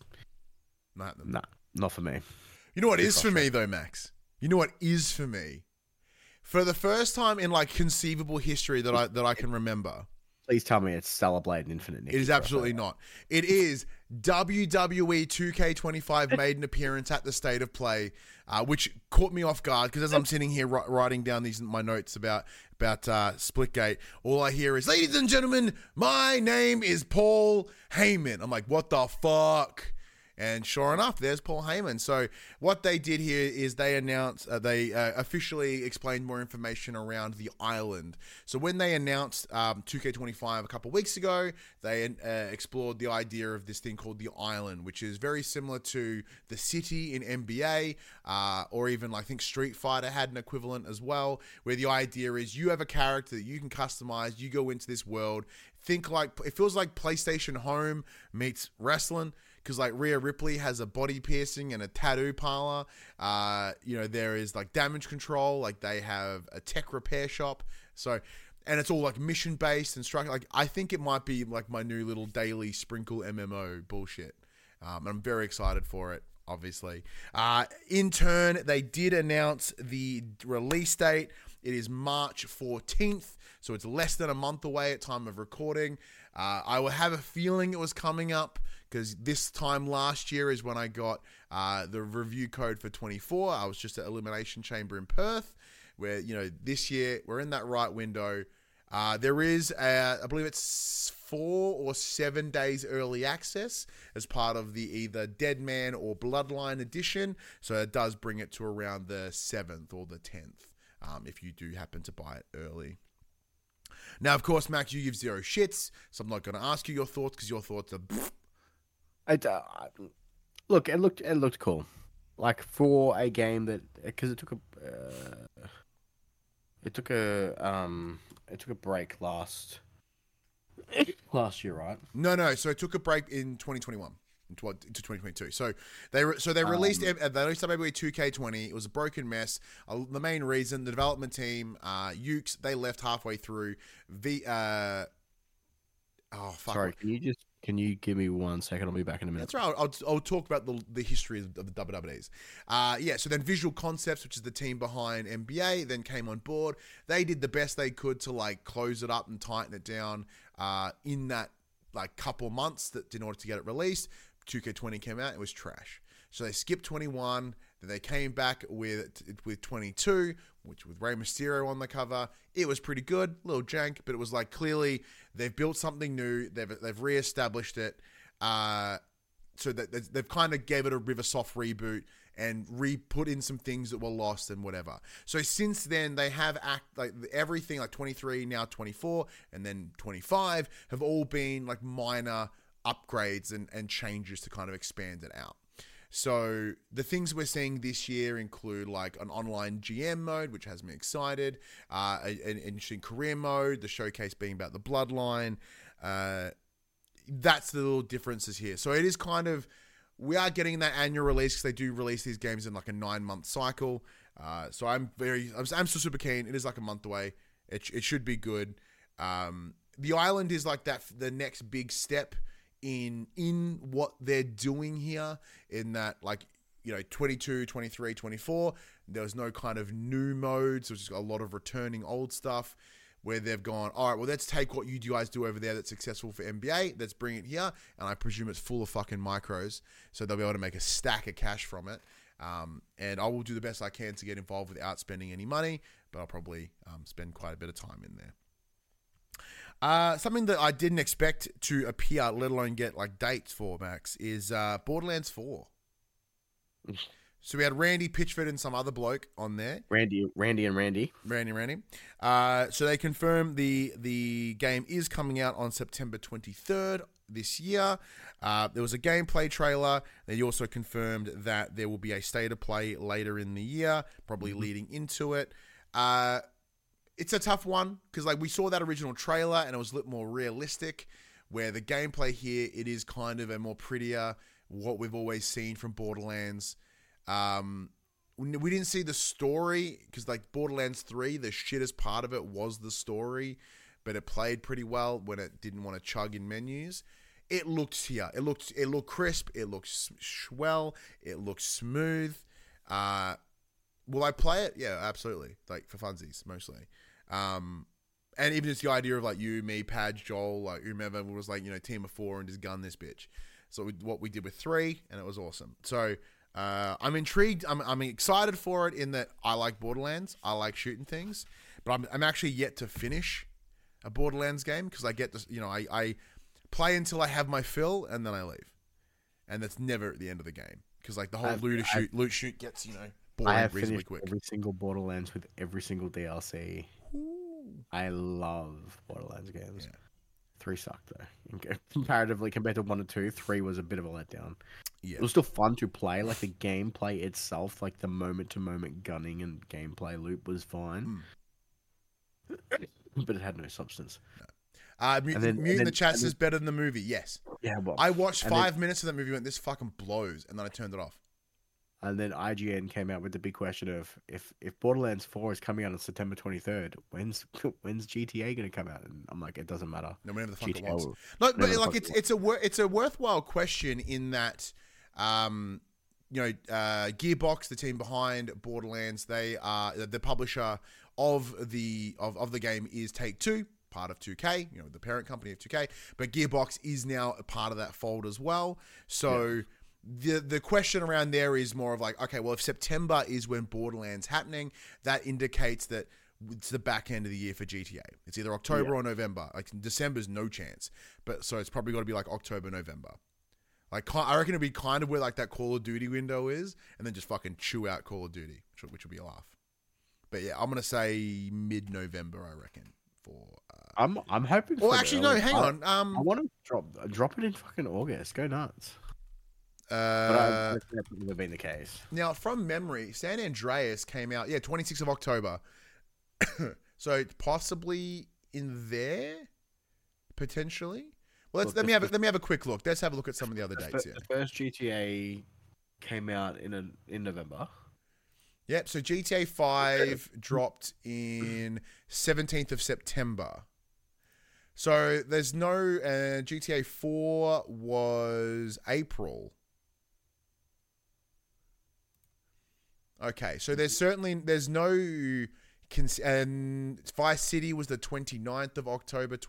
not for me. You know what is for me though, Max? You know what is for me? For the first time in like conceivable history that I can remember. Please tell me it's Stellar Blade and Infinite Nikki. It is absolutely not. It is WWE 2K25 made an appearance at the State of Play, which caught me off guard because as I'm sitting here writing down my notes about Splitgate, all I hear is, "Ladies and gentlemen, my name is Paul Heyman." I'm like, what the fuck? And sure enough, there's Paul Heyman. So what they did here is they announced, they officially explained more information around the island. So when they announced 2K25 a couple of weeks ago, they explored the idea of this thing called the island, which is very similar to the city in NBA, or even I think Street Fighter had an equivalent as well, where the idea is you have a character that you can customize, you go into this world, think like, it feels like PlayStation Home meets wrestling. Because like Rhea Ripley has a body piercing and a tattoo parlor. There is like damage control. Like they have a tech repair shop. So, and it's all like mission based and structured. Like I think it might be like my new little daily sprinkle MMO bullshit. And I'm very excited for it. Obviously, in turn, they did announce the release date. It is March 14th, so it's less than a month away at time of recording. I will have a feeling it was coming up because this time last year is when I got the review code for 24. I was just at Elimination Chamber in Perth, where this year we're in that right window. There is, I believe it's 4 or 7 days early access as part of the either Deadman or Bloodline edition. So it does bring it to around the 7th or the 10th if you do happen to buy it early. Now, of course, Max, you give zero shits, so I'm not going to ask you your thoughts because your thoughts are... Look, it looked cool. Like for a game that, because it took a break last year, right? No. So it took a break in 2021 into 2022. So they released WWE 2K20. It was a broken mess. The main reason, the development team, Ukes, they left halfway through. Sorry, can you give me 1 second? I'll be back in a minute. That's right. I'll talk about the history of the WWEs. So then Visual Concepts, which is the team behind NBA, then came on board. They did the best they could to like close it up and tighten it down in that like couple months in order to get it released. 2K20 came out, it was trash. So they skipped 21, then they came back with 22, which with Rey Mysterio on the cover. It was pretty good, a little jank, but it was like clearly they've built something new, they've re-established it, so that they've kind of gave it a Riversoft reboot and put in some things that were lost and whatever. So since then, they have everything like 23, now 24, and then 25 have all been like minor upgrades and changes to kind of expand it out. So the things we're seeing this year include like an online GM mode, which has me excited, an interesting career mode, the showcase being about the bloodline, that's the little differences here. So it is kind of, we are getting that annual release because they do release these games in like a 9-month cycle. So I'm still super keen. It is like a month away. It should be good. The island is like the next big step in what they're doing here, in that, like, 22, 23, 24, there was no kind of new modes. There was just a lot of returning old stuff where they've gone, all right, well, let's take what you guys do over there that's successful for NBA, let's bring it here, and I presume it's full of fucking micros, so they'll be able to make a stack of cash from it. And I will do the best I can to get involved without spending any money, but I'll probably spend quite a bit of time in there. Something that I didn't expect to appear, let alone get like dates for, Max, is Borderlands 4. So we had Randy Pitchford and some other bloke on there. Randy. So they confirmed the game is coming out on September 23rd this year. There was a gameplay trailer. They also confirmed that there will be a state of play later in the year, probably leading into it. It's a tough one because, like, we saw that original trailer and it was a little more realistic, where the gameplay here, it is kind of a more prettier, what we've always seen from Borderlands. We didn't see the story because, like, Borderlands 3, the shittest part of it was the story, but it played pretty well when it didn't want to chug in menus. It looked here. It looked crisp. It looked swell. It looked smooth. Will I play it? Yeah, absolutely. Like, for funsies, mostly. And even just the idea of, like, you, me, Padge, Joel, like, whomever was like, team of 4 and just gun this bitch. So what we did with 3, and it was awesome. So I'm intrigued. I'm excited for it in that I like Borderlands. I like shooting things, but I'm actually yet to finish a Borderlands game because I get this. I play until I have my fill and then I leave, and that's never at the end of the game because, like, the whole loot shoot gets boring I have reasonably finished quick. every single Borderlands with every single DLC. Ooh. I love Borderlands games. Yeah. 3 sucked though. Comparatively compared to 1 and 2, 3 was a bit of a letdown. Yeah. It was still fun to play. Like, the gameplay itself, like the moment-to-moment gunning and gameplay loop was fine. But it had no substance. No. Mute in the chat says better than the movie. Yes. Yeah, well, I watched 5 minutes of that movie and went, this fucking blows, and then I turned it off. And then IGN came out with the big question of if Borderlands 4 is coming out on September 23rd, when's GTA going to come out? And I'm like, it doesn't matter. No, whenever the fuck it wants. No, but like it's a worthwhile question in that, Gearbox, the team behind Borderlands, they are the publisher of the game is Take-Two, part of 2K, the parent company of 2K, but Gearbox is now a part of that fold as well. So. Yeah. The question around there is more of like, okay, well, if September is when Borderlands happening, that indicates that it's the back end of the year for GTA. It's either October or November. Like, December's no chance. But so it's probably got to be like October, November. Like, I reckon it'd be kind of where like that Call of Duty window is, and then just fucking chew out Call of Duty, which would be a laugh. But yeah, I'm gonna say mid-November, I reckon. I'm hoping. Well, actually, no. Hang on. I want to drop it in fucking August. Go nuts. But that's never been the case. Now, from memory, San Andreas came out, 26th of October. So it's possibly in there, potentially. Well, let me have a quick look. Let's have a look at some of the other dates here. The first GTA came out in November. Yep. So GTA 5 dropped in 17th of September. So there's no GTA 4 was April. Okay, so there's no, and Vice City was the 29th of October,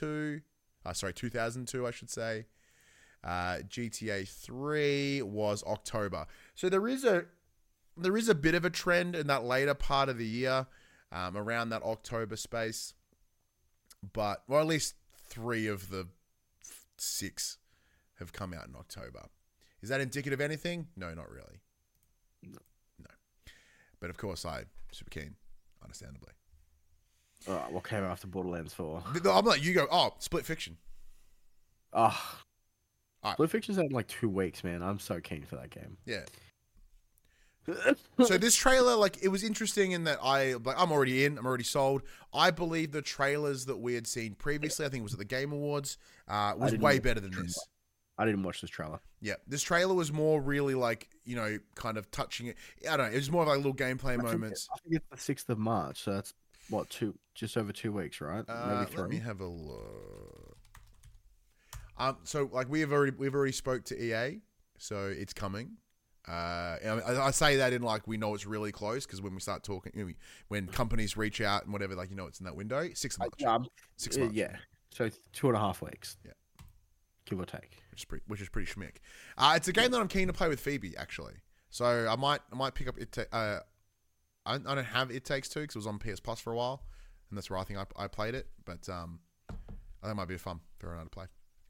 2002, I should say. GTA 3 was October. So there is a bit of a trend in that later part of the year, around that October space. But, or at least 3 of the 6 have come out in October. Is that indicative of anything? No, not really. No. But of course, I'm super keen, understandably. All right, what came after Borderlands 4? I'm like, you go, Split Fiction. Right. Split Fiction's out in like 2 weeks, man. I'm so keen for that game. Yeah. So this trailer, like, it was interesting in that I'm already in, I'm already sold. I believe the trailers that we had seen previously, I think it was at the Game Awards, was way better than this. I didn't watch this trailer. Yeah, this trailer was more really like, kind of touching it. I don't know, it was more of like little gameplay moments. I think it's the 6th of March, so that's what, just over 2 weeks, right? Maybe 3. Let me have a look. So like we've already spoke to EA, so it's coming. I say that in like we know it's really close because when we start talking, when companies reach out and whatever, like it's in that window. 6 months. 6 months. Yeah. So 2.5 weeks. Yeah. Give or take. Which is pretty schmick. It's a game that I'm keen to play with Phoebe actually. So I might pick up it. I don't have It Takes Two because it was on PS Plus for a while, and that's where I think I played it. But I think it might be fun for everyone to play.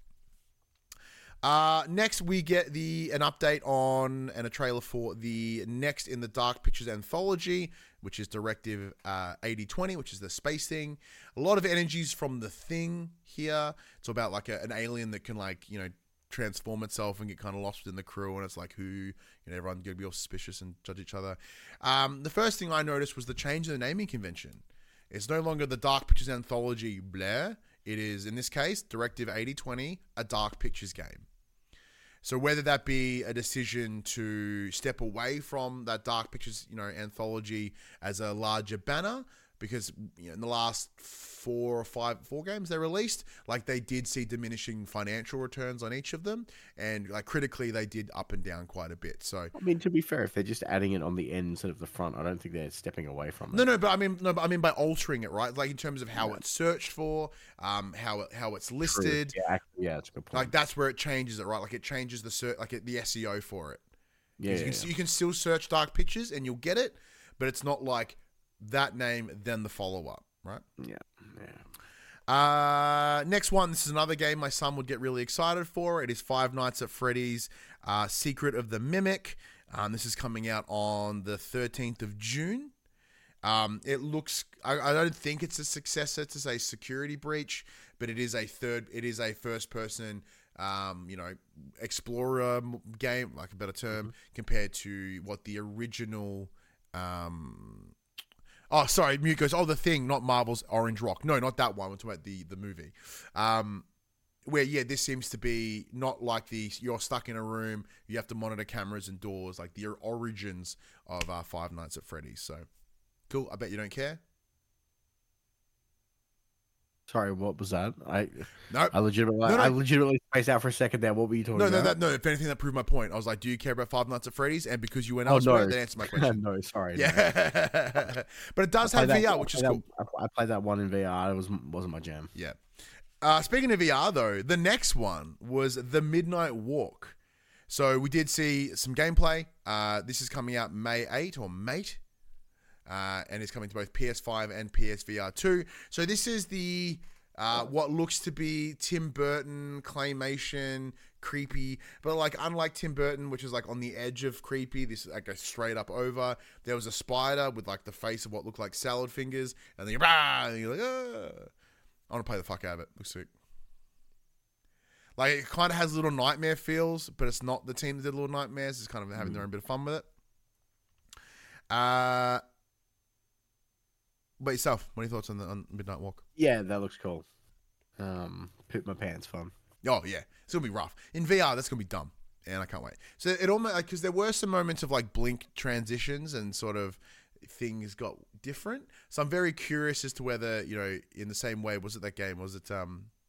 Next, we get an update on and a trailer for the next in the Dark Pictures anthology, which is Directive 8020, which is the space thing. A lot of energies from the Thing here. It's about like an alien that can transform itself and get kind of lost within the crew, and it's like everyone's gonna be all suspicious and judge each other. The first thing I noticed was the change in the naming convention. It's no longer the Dark Pictures anthology Blair. It is, in this case, Directive 8020, a Dark Pictures game. So whether that be a decision to step away from that Dark Pictures, anthology as a larger banner, because in the last 4 games they released, like they did see diminishing financial returns on each of them, and like critically they did up and down quite a bit. So I mean, to be fair, if they're just adding it on the end instead of the front, I don't think they're stepping away from it. No, but I mean by altering it, right? Like in terms of how it's searched for, how it's listed. Yeah, that's a good point. Like that's where it changes it, right? Like it changes the the SEO for it. Yeah, you can still search Dark Pictures and you'll get it, but it's not like that name then the follow-up, right? Yeah. Next one, this is another game my son would get really excited for. It is Five Nights at Freddy's Secret of the Mimic. This is coming out on the 13th of June. It looks, I don't think it's a successor to say Security Breach, but it is a first person explorer game, like a better term, compared to what the original oh, sorry, Mute goes, the Thing, not Marvel's Orange Rock. No, not that one. We're talking about the movie. Where, this seems to be not like you're stuck in a room, you have to monitor cameras and doors, like the origins of Five Nights at Freddy's. So, cool. I bet you don't care. Sorry, what was that? Nope. I legitimately spaced out for a second there. What were you talking about? No, if anything, that proved my point. I was like, do you care about Five Nights at Freddy's? And because you went elsewhere, that answered my question. No, sorry. Yeah. But it does have VR, which is cool. I played that one in VR. It wasn't my jam. Yeah. Speaking of VR, though, the next one was The Midnight Walk. So we did see some gameplay. This is coming out May 8 or Mate. And it's coming to both PS5 and PSVR 2. So this is the what looks to be Tim Burton claymation, creepy, but like unlike Tim Burton, which is like on the edge of creepy, this is like a straight up over. There was a spider with like the face of what looked like salad fingers, and then you're like, ah. I want to play the fuck out of it. Looks sick. Like it kind of has little nightmare feels, but it's not the team that did Little Nightmares. It's kind of having their own bit of fun with it. But yourself, what are your thoughts on Midnight Walk? Yeah, that looks cool. Poop my pants fun. Oh yeah, it's gonna be rough in VR. That's gonna be dumb, and I can't wait. So it almost like because there were some moments of like blink transitions and sort of things got different. So I'm very curious as to whether in the same way was it that game? Was it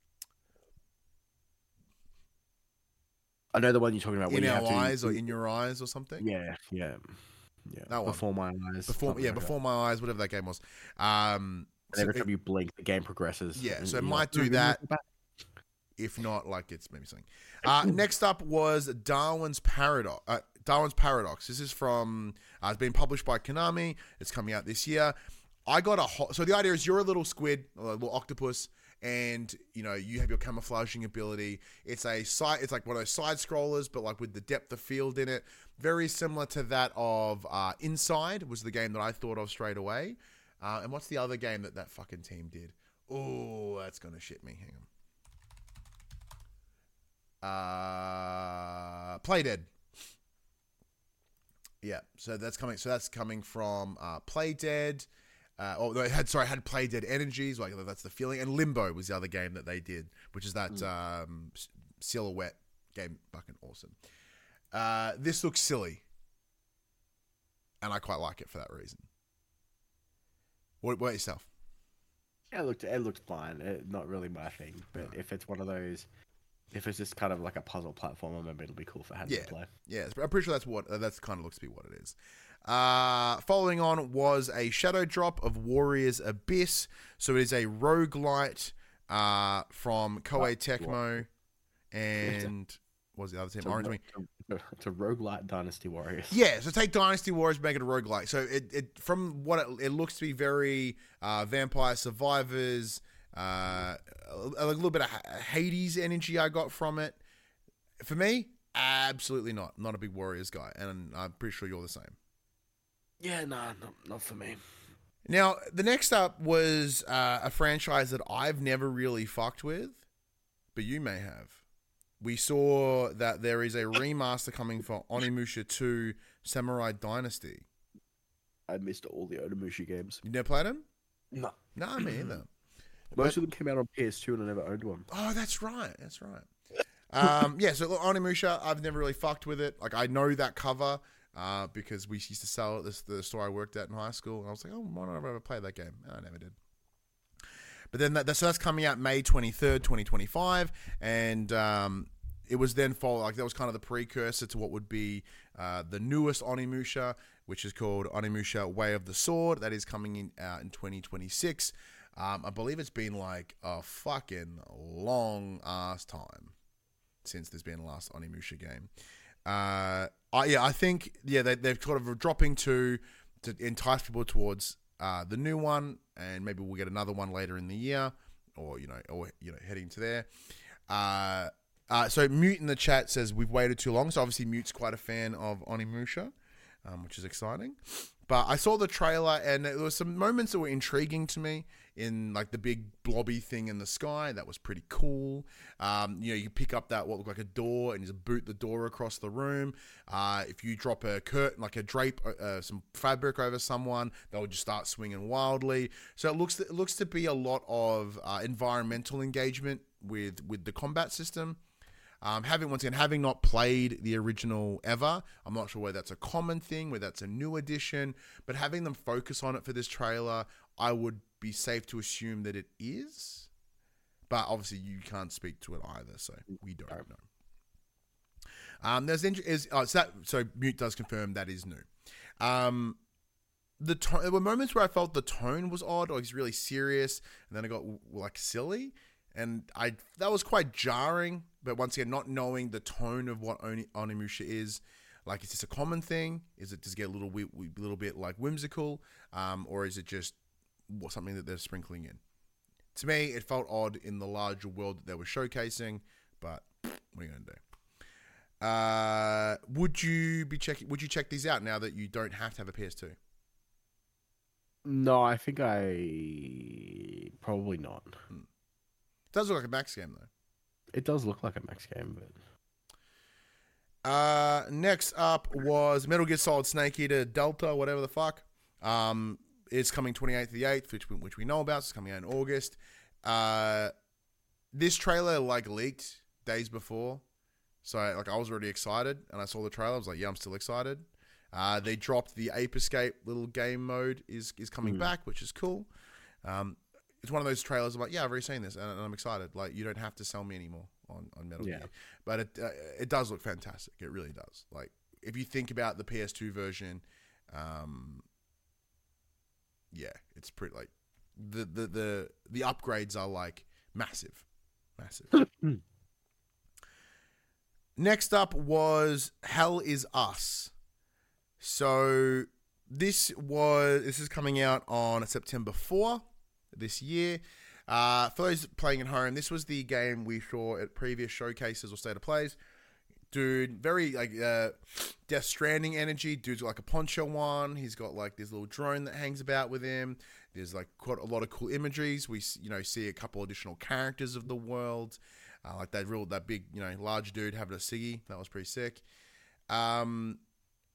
I know the one you're talking about. In Our Eyes or In Your Eyes or something? Yeah. That one. Before My Eyes. Before My Eyes, whatever that game was. Every time you blink, the game progresses. Yeah, so it might do that. If not, like it's maybe something. Next up was Darwin's Paradox. This is from. It's been published by Konami. It's coming out this year. So the idea is you're a little squid, a little octopus, and you have your camouflaging ability. It's like one of those side scrollers, but like with the depth of field in it. Very similar to that of Inside was the game that I thought of straight away. And what's the other game that fucking team did? Oh, that's gonna shit me. Hang on. Playdead. Yeah, so that's coming. So that's coming from Playdead. No, it had Playdead Energies. Like that's the feeling. And Limbo was the other game that they did, which is that silhouette game. Fucking awesome. This looks silly, and I quite like it for that reason. What about yourself? Yeah, it looked fine. Not really my thing, but if it's one of those, if it's just kind of like a puzzle platformer, maybe it'll be cool for having to play. Yeah, I'm pretty sure that's kind of looks to be what it is. Following on was a shadow drop of Warriors Abyss. So it is a roguelite from Koei Tecmo, and what was the other team? Orange Wing. It's a roguelite Dynasty Warriors. Yeah, so take Dynasty Warriors, make it a roguelite. So it from what it looks to be very Vampire Survivors, a little bit of Hades energy I got from it. For me, absolutely not. Not a big Warriors guy, and I'm pretty sure you're the same. Yeah, nah, not for me. Now, the next up was a franchise that I've never really fucked with, but you may have. We saw that there is a remaster coming for Onimusha 2 Samurai Dynasty. I missed all the Onimusha games. You never played them? No. No, me either. Most of them came out on PS2 and I never owned one. Oh, that's right. Yeah, so Onimusha, I've never really fucked with it. Like, I know that cover because we used to sell it at the store I worked at in high school. And I was like, oh, why not ever play that game? I never did. But then so that's coming out May 23rd, 2025. And it was then followed, like that was kind of the precursor to what would be the newest Onimusha, which is called Onimusha Way of the Sword. That is coming out in 2026. I believe it's been like a fucking long ass time since there's been a last Onimusha game. I think they're sort of dropping to entice people towards the new one, and maybe we'll get another one later in the year, or heading to there. So Mute in the chat says we've waited too long. So obviously Mute's quite a fan of Onimusha, which is exciting. But I saw the trailer and there were some moments that were intriguing to me in like the big blobby thing in the sky. That was pretty cool. You pick up that what looked like a door and just boot the door across the room. If you drop a curtain, like a drape, some fabric over someone, they'll just start swinging wildly. So it looks to be a lot of environmental engagement with the combat system. Having not played the original ever, I'm not sure whether that's a common thing, whether that's a new addition, but having them focus on it for this trailer, I would be safe to assume that it is. But obviously, you can't speak to it either, so we don't know. So Mute does confirm that is new. There were moments where I felt the tone was odd, or it's really serious, and then it got like silly. And that was quite jarring, but once again, not knowing the tone of what Onimusha is, like, is this a common thing? Is it just get a little bit like whimsical, or is it just something that they're sprinkling in? To me, it felt odd in the larger world that they were showcasing, but what are you gonna do? Would you check these out now that you don't have to have a PS2? No, I think probably not. It does look like a Max game, though. It does look like a Max game, but... next up was Metal Gear Solid Snake Eater Delta, whatever the fuck. It's coming 28th of the 8th, which we know about. It's coming out in August. This trailer, leaked days before. So, I was already excited, and I saw the trailer. I was like, yeah, I'm still excited. They dropped the Ape Escape little game mode is coming back, which is cool. It's one of those trailers. I'm like, yeah, I've already seen this, and I'm excited. Like, you don't have to sell me anymore on Metal Gear. But it does look fantastic. It really does. Like, if you think about the PS2 version, it's pretty like the upgrades are like massive. Next up was Hell Is Us. So this is coming out on September 4. This year. For those playing at home, this was the game we saw at previous showcases or state of plays. Dude, very Death Stranding energy. Dude's got like a poncho on. He's got like this little drone that hangs about with him. There's like quite a lot of cool imageries. We see a couple additional characters of the world, like that big large dude having a ciggy. That was pretty sick.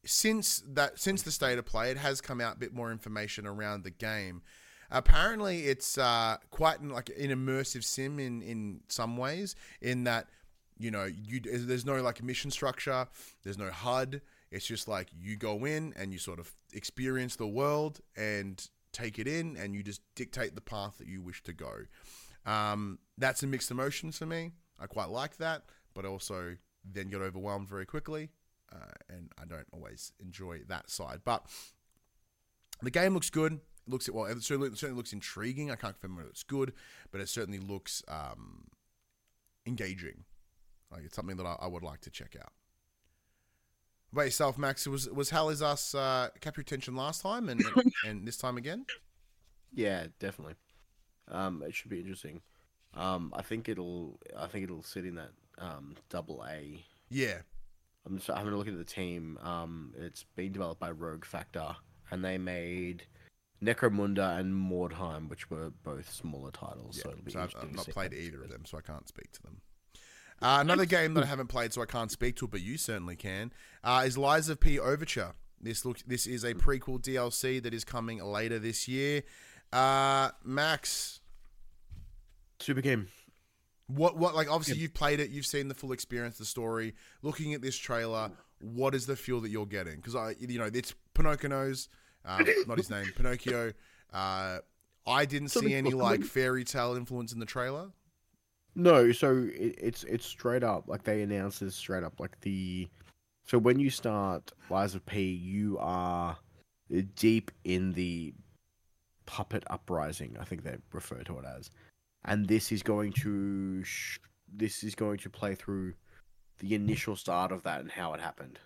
since the state of play, it has come out a bit more information around the game. Apparently, it's quite like an immersive sim in some ways. In that, there's no like mission structure, there's no HUD. It's just like you go in and you sort of experience the world and take it in, and you just dictate the path that you wish to go. That's a mixed emotions for me. I quite like that, but also then get overwhelmed very quickly, and I don't always enjoy that side. But the game looks good. It certainly looks intriguing. I can't confirm whether it's good, but it certainly looks engaging. Like it's something that I would like to check out. What about yourself, Max? Was Hell Is Us capture attention last time and this time again? Yeah, definitely. It should be interesting. I think it'll sit in that double A. Yeah. I'm just having a look at the team. It's been developed by Rogue Factor, and they made Necromunda and Mordheim, which were both smaller titles. Yeah. So it'll be I've not played either of them, so I can't speak to them. Another game that I haven't played, so I can't speak to it, but you certainly can, is Lies of P Overture. This is a prequel DLC that is coming later this year. Max, super game. What like obviously you've played it, you've seen the full experience, the story. Looking at this trailer, what is the feel that you're getting? Because it's Pinocchio's, not his name, Pinocchio. I didn't see any like fairy tale influence in the trailer. No, so it's straight up like they announced this straight up like so when you start Lies of P, you are deep in the puppet uprising. I think they refer to it as, and this is going to play through the initial start of that and how it happened,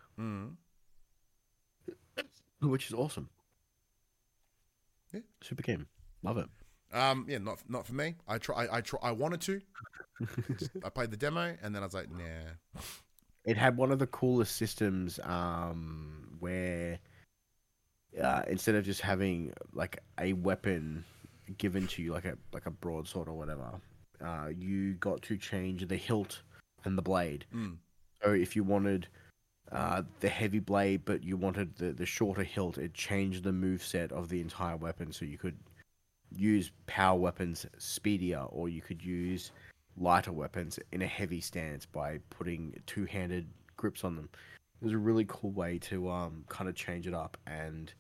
which is awesome. Yeah, super game, love it. Yeah, not for me. I wanted to. I played the demo and then I was like, nah. It had one of the coolest systems, where instead of just having like a weapon given to you, like a broadsword or whatever, you got to change the hilt and the blade. So if you wanted the heavy blade, but you wanted the shorter hilt, it changed the moveset of the entire weapon, so you could use power weapons speedier, or you could use lighter weapons in a heavy stance by putting two-handed grips on them. It was a really cool way to kind of change it up and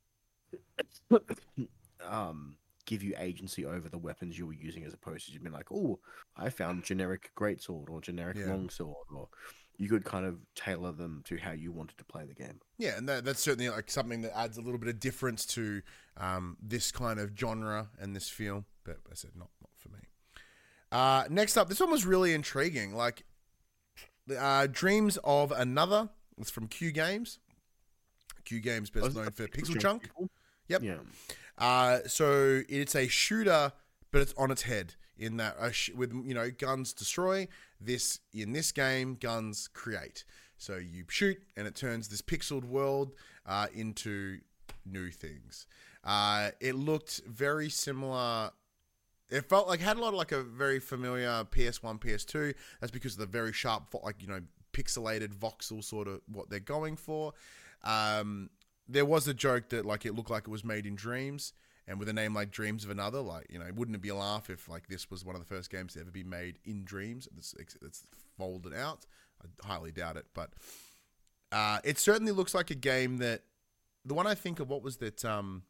give you agency over the weapons you were using, as opposed to just being like, oh, I found generic greatsword or generic longsword, or you could kind of tailor them to how you wanted to play the game. Yeah, and that's certainly like something that adds a little bit of difference to this kind of genre and this feel. But I said not for me. Next up, this one was really intriguing. Like Dreams of Another. It's from Q Games. Q Games best known for Pixel Chunk. Yep. Yeah. So it's a shooter, but it's on its head. In that, with guns destroy. In this game, guns create. So you shoot, and it turns this pixeled world into new things. It looked very similar. It felt like had a lot of like a very familiar PS1, PS2. That's because of the very sharp, pixelated voxel sort of what they're going for. There was a joke that like it looked like it was made in Dreams. And with a name like Dreams of Another, wouldn't it be a laugh if like this was one of the first games to ever be made in Dreams? It's folded out. I highly doubt it, but it certainly looks like a game that the one I think of. What was that?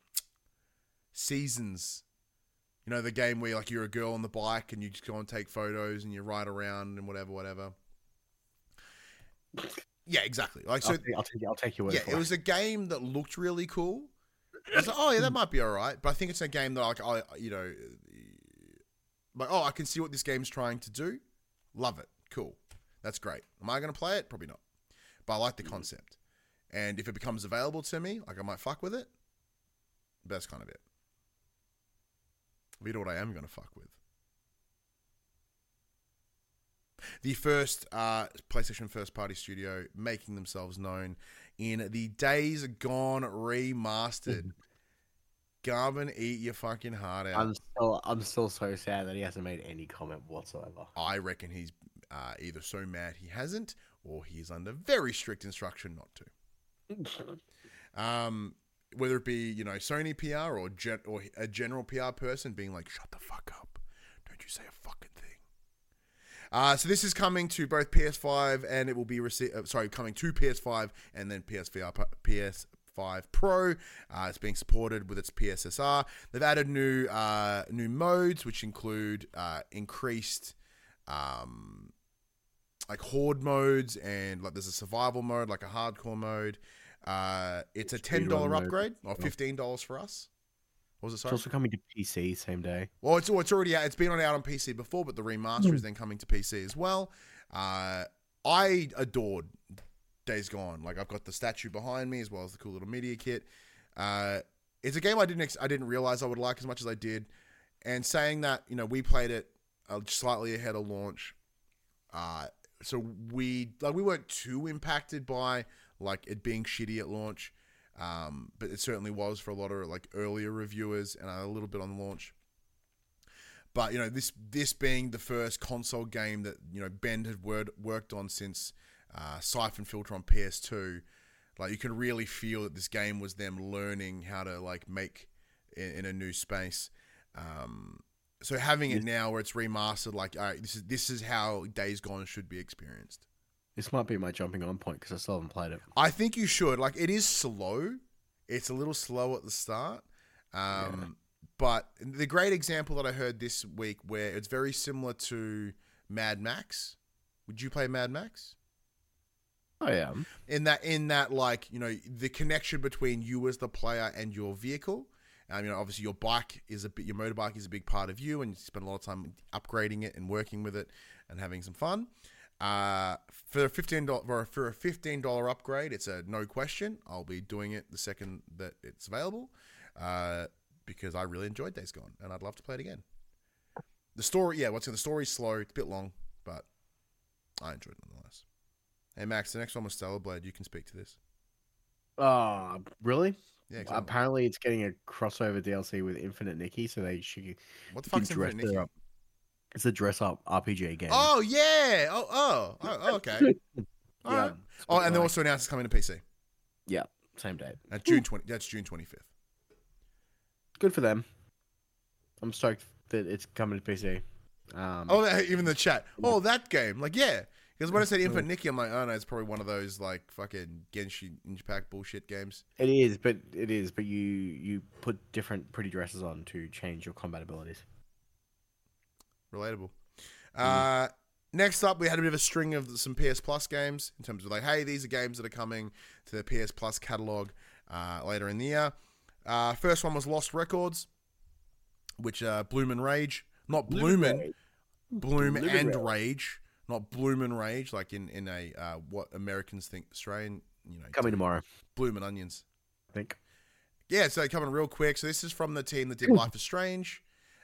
Seasons. The game where like you're a girl on the bike and you just go and take photos and you ride around and whatever. Yeah, exactly. Like so, I'll take your word for it. Yeah, it was a game that looked really cool. I was like, oh yeah, that might be all right. But I think it's a game that I can see what this game's trying to do. Love it. Cool. That's great. Am I going to play it? Probably not. But I like the concept. And if it becomes available to me, like I might fuck with it. But that's kind of it. You know what I am going to fuck with? The first PlayStation first-party studio making themselves known in the Days Gone remastered. Garvin, eat your fucking heart out. I'm still so sad that he hasn't made any comment whatsoever. I reckon he's either so mad he hasn't, or he is under very strict instruction not to. Whether it be, you know, Sony PR or a general PR person being like, shut the fuck up. Don't you say a fucking thing. So this is coming to both PS5 and it will be coming to PS5 and then PS5 Pro. It's being supported with its PSSR. They've added new modes, which include increased like horde modes, and like there's a survival mode, like a hardcore mode. It's a $10 upgrade or $15 for us. What was it? Sorry? It's also coming to PC same day. Well, it's already out. It's been out on PC before, but the remaster is then coming to PC as well. I adored Days Gone. Like, I've got the statue behind me as well as the cool little media kit. It's a game I didn't realize I would like as much as I did. And saying that, you know, we played it slightly ahead of launch. So we weren't too impacted by like it being shitty at launch. But it certainly was for a lot of like earlier reviewers and a little bit on launch. But, you know, this being the first console game that, you know, Ben had worked on since Siphon Filter on PS2, like you can really feel that this game was them learning how to like make in a new space. So having it now where it's remastered, like, all right, this is how Days Gone should be experienced. This might be my jumping on point because I still haven't played it. I think you should. Like, it is slow. It's a little slow at the start. But the great example that I heard this week where it's very similar to Mad Max. Would you play Mad Max? I am. In that, like, you know, the connection between you as the player and your vehicle. You know, obviously your motorbike is a big part of you, and you spend a lot of time upgrading it and working with it and having some fun. For a $15 upgrade, it's a no question. I'll be doing it the second that it's available, because I really enjoyed Days Gone and I'd love to play it again. The story's slow, it's a bit long, but I enjoyed it nonetheless. Hey Max, the next one was Stellar Blade. You can speak to this. Really? Yeah. Exactly. Apparently, it's getting a crossover DLC with Infinite Nikki, so they should. What the fuck's Infinite Nikki? It's a dress-up RPG game. Oh yeah. Oh okay. All right. Oh, and they also announced it's coming to PC. Yeah, same date. That's June 25th. Good for them. I'm stoked that it's coming to PC. Even the chat. Oh, that game. Like, yeah. Because when I said Infinite Nikki, I'm like, oh no, it's probably one of those like fucking Genshin Impact bullshit games. It is, but you put different pretty dresses on to change your combat abilities. Relatable. Next up, we had a bit of a string of some PS Plus games in terms of like, hey, these are games that are coming to the PS Plus catalog later in the year. First one was Lost Records, which Bloom and Rage, not Bloomin', Bloom and Rage, not Bloom and Rage, like in a what Americans think Australian, you know, coming tomorrow. Bloom and Onions, I think. Yeah, so coming real quick. So this is from the team that did Life is Strange.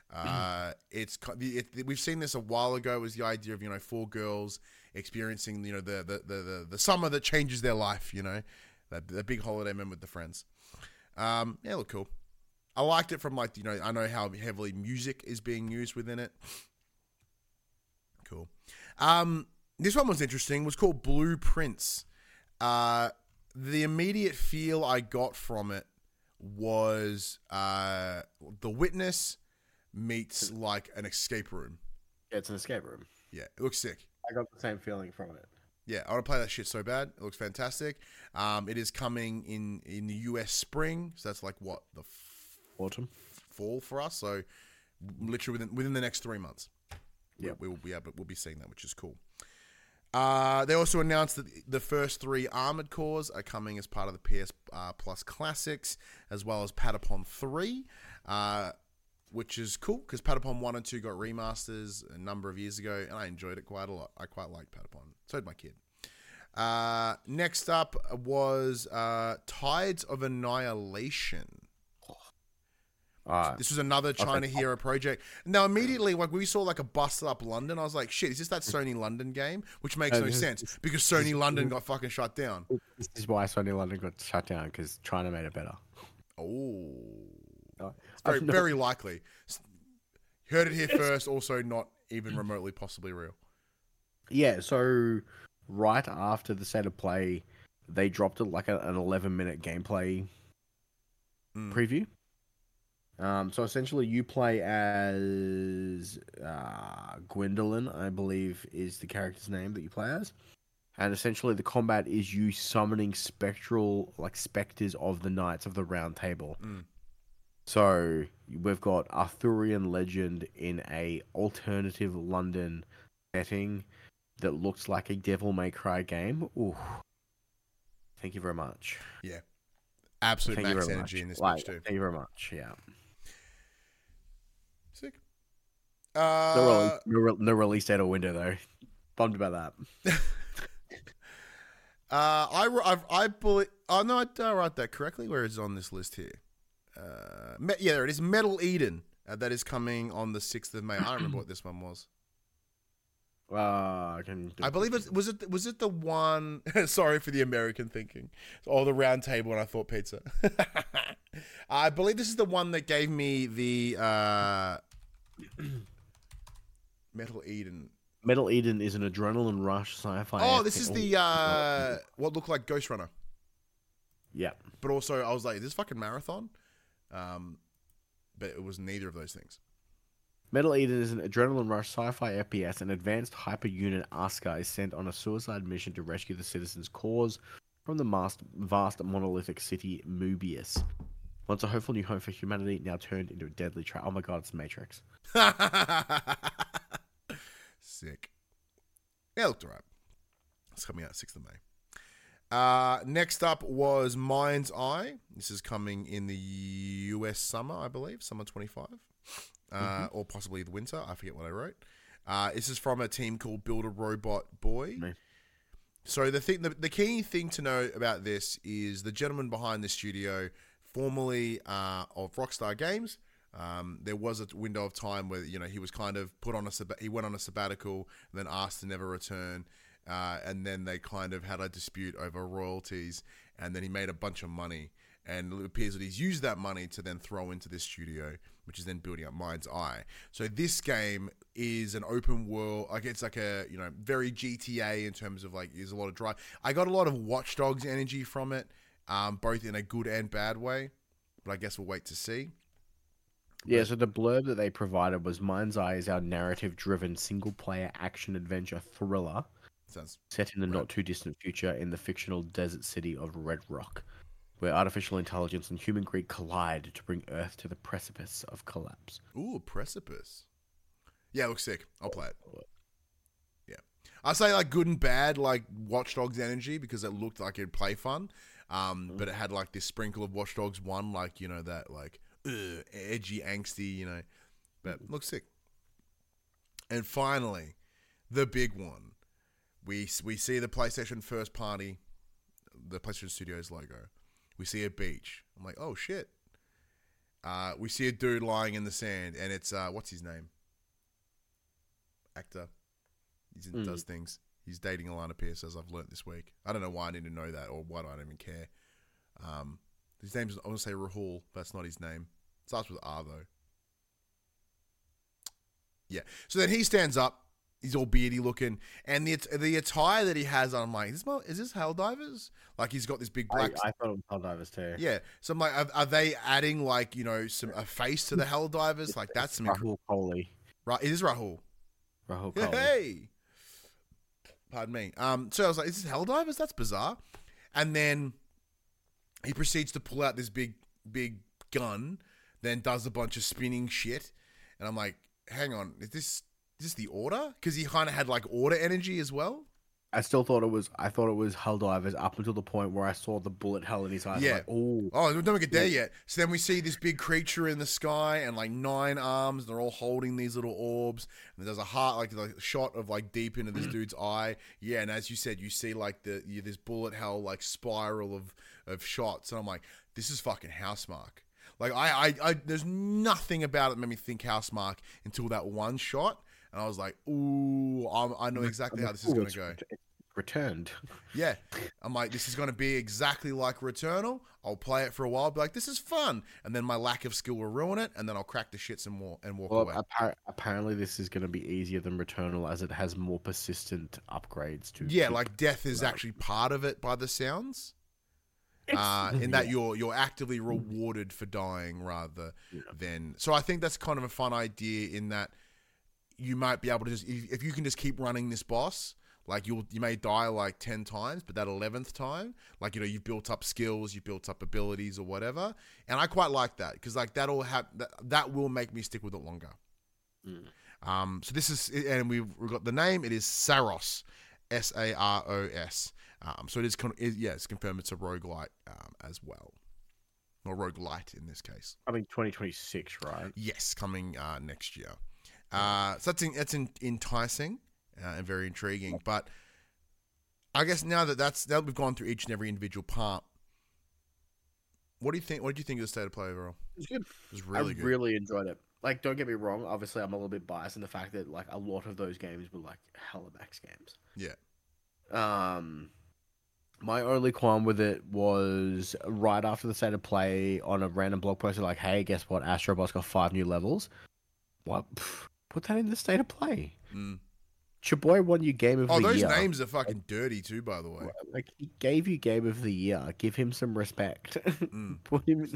We've seen this a while ago. It was the idea of, you know, 4 girls experiencing, you know, the summer that changes their life, you know, the big holiday moment with the friends. Yeah, look cool. I liked it from, like, you know, I know how heavily music is being used within it. Cool. This one was interesting. It was called Blueprints. The immediate feel I got from it was The Witness meets like an escape room. Yeah, it's an escape room. Yeah, it looks sick. I got the same feeling from it. Yeah, I want to play that shit so bad. It looks fantastic. It is coming in the US spring, so that's like what, the autumn, fall for us. So literally within the next 3 months, yeah, we'll be seeing that, which is cool. They also announced that the first 3 Armored Cores are coming as part of the PS Plus Classics, as well as Patapon 3. Which is cool because Patapon 1 and 2 got remasters a number of years ago, and I enjoyed it quite a lot. I quite liked Patapon. So did my kid. Next up was Tides of Annihilation. This was another China Hero project. Now, immediately, like we saw like a busted up London. I was like, shit, is this that Sony London game? Which makes no sense because Sony London got fucking shut down. This is why Sony London got shut down, because China made it better. Oh. It's very likely. Heard it here first. Also, not even remotely possibly real. Yeah. So, right after the State of Play they dropped an 11-minute gameplay Mm. preview. So essentially, you play as Gwendolyn, I believe, is the character's name that you play as. And essentially, the combat is you summoning specters of the Knights of the Round Table. Mm. So we've got Arthurian legend in a alternative London setting that looks like a Devil May Cry game. Ooh, thank you very much. Yeah. Absolute Thank you max very energy much. in this Like, bitch too. thank you very much. Yeah. Sick. No release date or window though. Bummed about that. I believe. Oh no, I did I write that correctly. Where is it on this list here? Yeah, there it is. Metal Eden. That is coming on the 6th of May. I don't remember what this one was. I believe it was it the one. Sorry for the American thinking. Oh, the round table, and I thought pizza. I believe this is the one that gave me the Metal Eden. Metal Eden is an adrenaline rush sci-fi. Oh, this is the what looked like Ghost Runner. Yeah, but also I was like, is this fucking Marathon? But it was neither of those things. Metal Eden is an adrenaline rush sci-fi FPS. An advanced hyper unit Asuka is sent on a suicide mission to rescue the citizens' cause from the vast monolithic city Mobius. Once a hopeful new home for humanity, now turned into a deadly trap. Oh my god, it's Matrix. Sick. Yeah, it looked alright. It's coming out 6th of May. Next up was Mind's Eye. This is coming in the US summer, I believe, summer 25. Or possibly the winter. I forget what I wrote. This is from a team called Build a Robot Boy. No. So the key thing to know about this is the gentleman behind the studio, formerly of Rockstar Games. There was a window of time where he was kind of he went on a sabbatical and then asked to never return, and then they kind of had a dispute over royalties, and then he made a bunch of money, and it appears that he's used that money to then throw into this studio, which is then building up Mind's Eye. So this game is an open world, like it's like a very GTA in terms of like there's a lot of drive. I got a lot of Watch Dogs energy from it, both in a good and bad way, but I guess we'll wait to see. Yeah, so the blurb that they provided was Mind's Eye is our narrative-driven single-player action-adventure thriller set in the not-too-distant future in the fictional desert city of Red Rock, where artificial intelligence and human greed collide to bring Earth to the precipice of collapse. Ooh, precipice. Yeah, it looks sick. I'll play it. Yeah. I say like good and bad, like Watch Dogs energy, because it looked like it'd play fun. But it had like this sprinkle of Watch Dogs 1, like, that like edgy, angsty, but looks sick. And finally, the big one. We see the PlayStation first party, the PlayStation Studios logo. We see a beach. I'm like, oh shit. We see a dude lying in the sand, and it's what's his name? Actor. He does things. He's dating Alana Pierce, as I've learnt this week. I don't know why I need to know that, or why I don't even care. His name's, I want to say Rahul. That's not his name. It starts with R though. Yeah. So then he stands up. He's all beardy looking, and the attire that he has on, I'm like, is this Helldivers? Like he's got this big black. I thought it was Helldivers too. Yeah. So I'm like, are they adding like a face to the Helldivers? Like that's some Rahul Kohli. Right. It is Rahul. Rahul Kohli. Hey. Pardon me. So I was like, is this Helldivers? That's bizarre. And then he proceeds to pull out this big gun, then does a bunch of spinning shit, and I'm like, hang on, is this the Order? Because he kind of had like Order energy as well. I thought it was Helldivers up until the point where I saw the bullet hell in his eyes. Yeah. Like, oh, don't get there yet. So then we see this big creature in the sky and like 9 arms. They're all holding these little orbs. And there's a heart, like a shot of like deep into this dude's eye. Yeah, and as you said, you see like this bullet hell like spiral of shots. And I'm like, this is fucking Housemarque. Like I there's nothing about it that made me think Housemarque until that one shot. And I was like, ooh, I know exactly how this is going to go. It's Returned. Yeah. I'm like, this is going to be exactly like Returnal. I'll play it for a while, be like, this is fun. And then my lack of skill will ruin it, and then I'll crack the shits and walk Well, away. apparently this is going to be easier than Returnal as it has more persistent upgrades to. Yeah, like death is actually part of it by the sounds. In that you're actively rewarded for dying rather than. So I think that's kind of a fun idea in that you might be able to just, if you can just keep running this boss, like you may die like 10 times, but that 11th time, like, you know, you've built up skills, you've built up abilities or whatever. And I quite like that because like that will make me stick with it longer. So this is, and we've got the name, it is Saros, Saros. So it's confirmed it's a roguelite as well. Or roguelite in this case. I mean, 2026, right? Yes, coming next year. So that's enticing and very intriguing. But I guess now that we've gone through each and every individual part, what do you think? What did you think of the state of play overall? It was good. It was really good. I really enjoyed it. Like, don't get me wrong. Obviously, I'm a little bit biased in the fact that like a lot of those games were like hella max games. Yeah. My only qualm with it was right after the state of play on a random blog post, like, hey, guess what? Astro Bot's got 5 new levels. What? Put that in the state of play. Chaboy won you Game of the Year. Oh, those names are fucking dirty too, by the way. Like, he gave you Game of the Year. Give him some respect. Put him.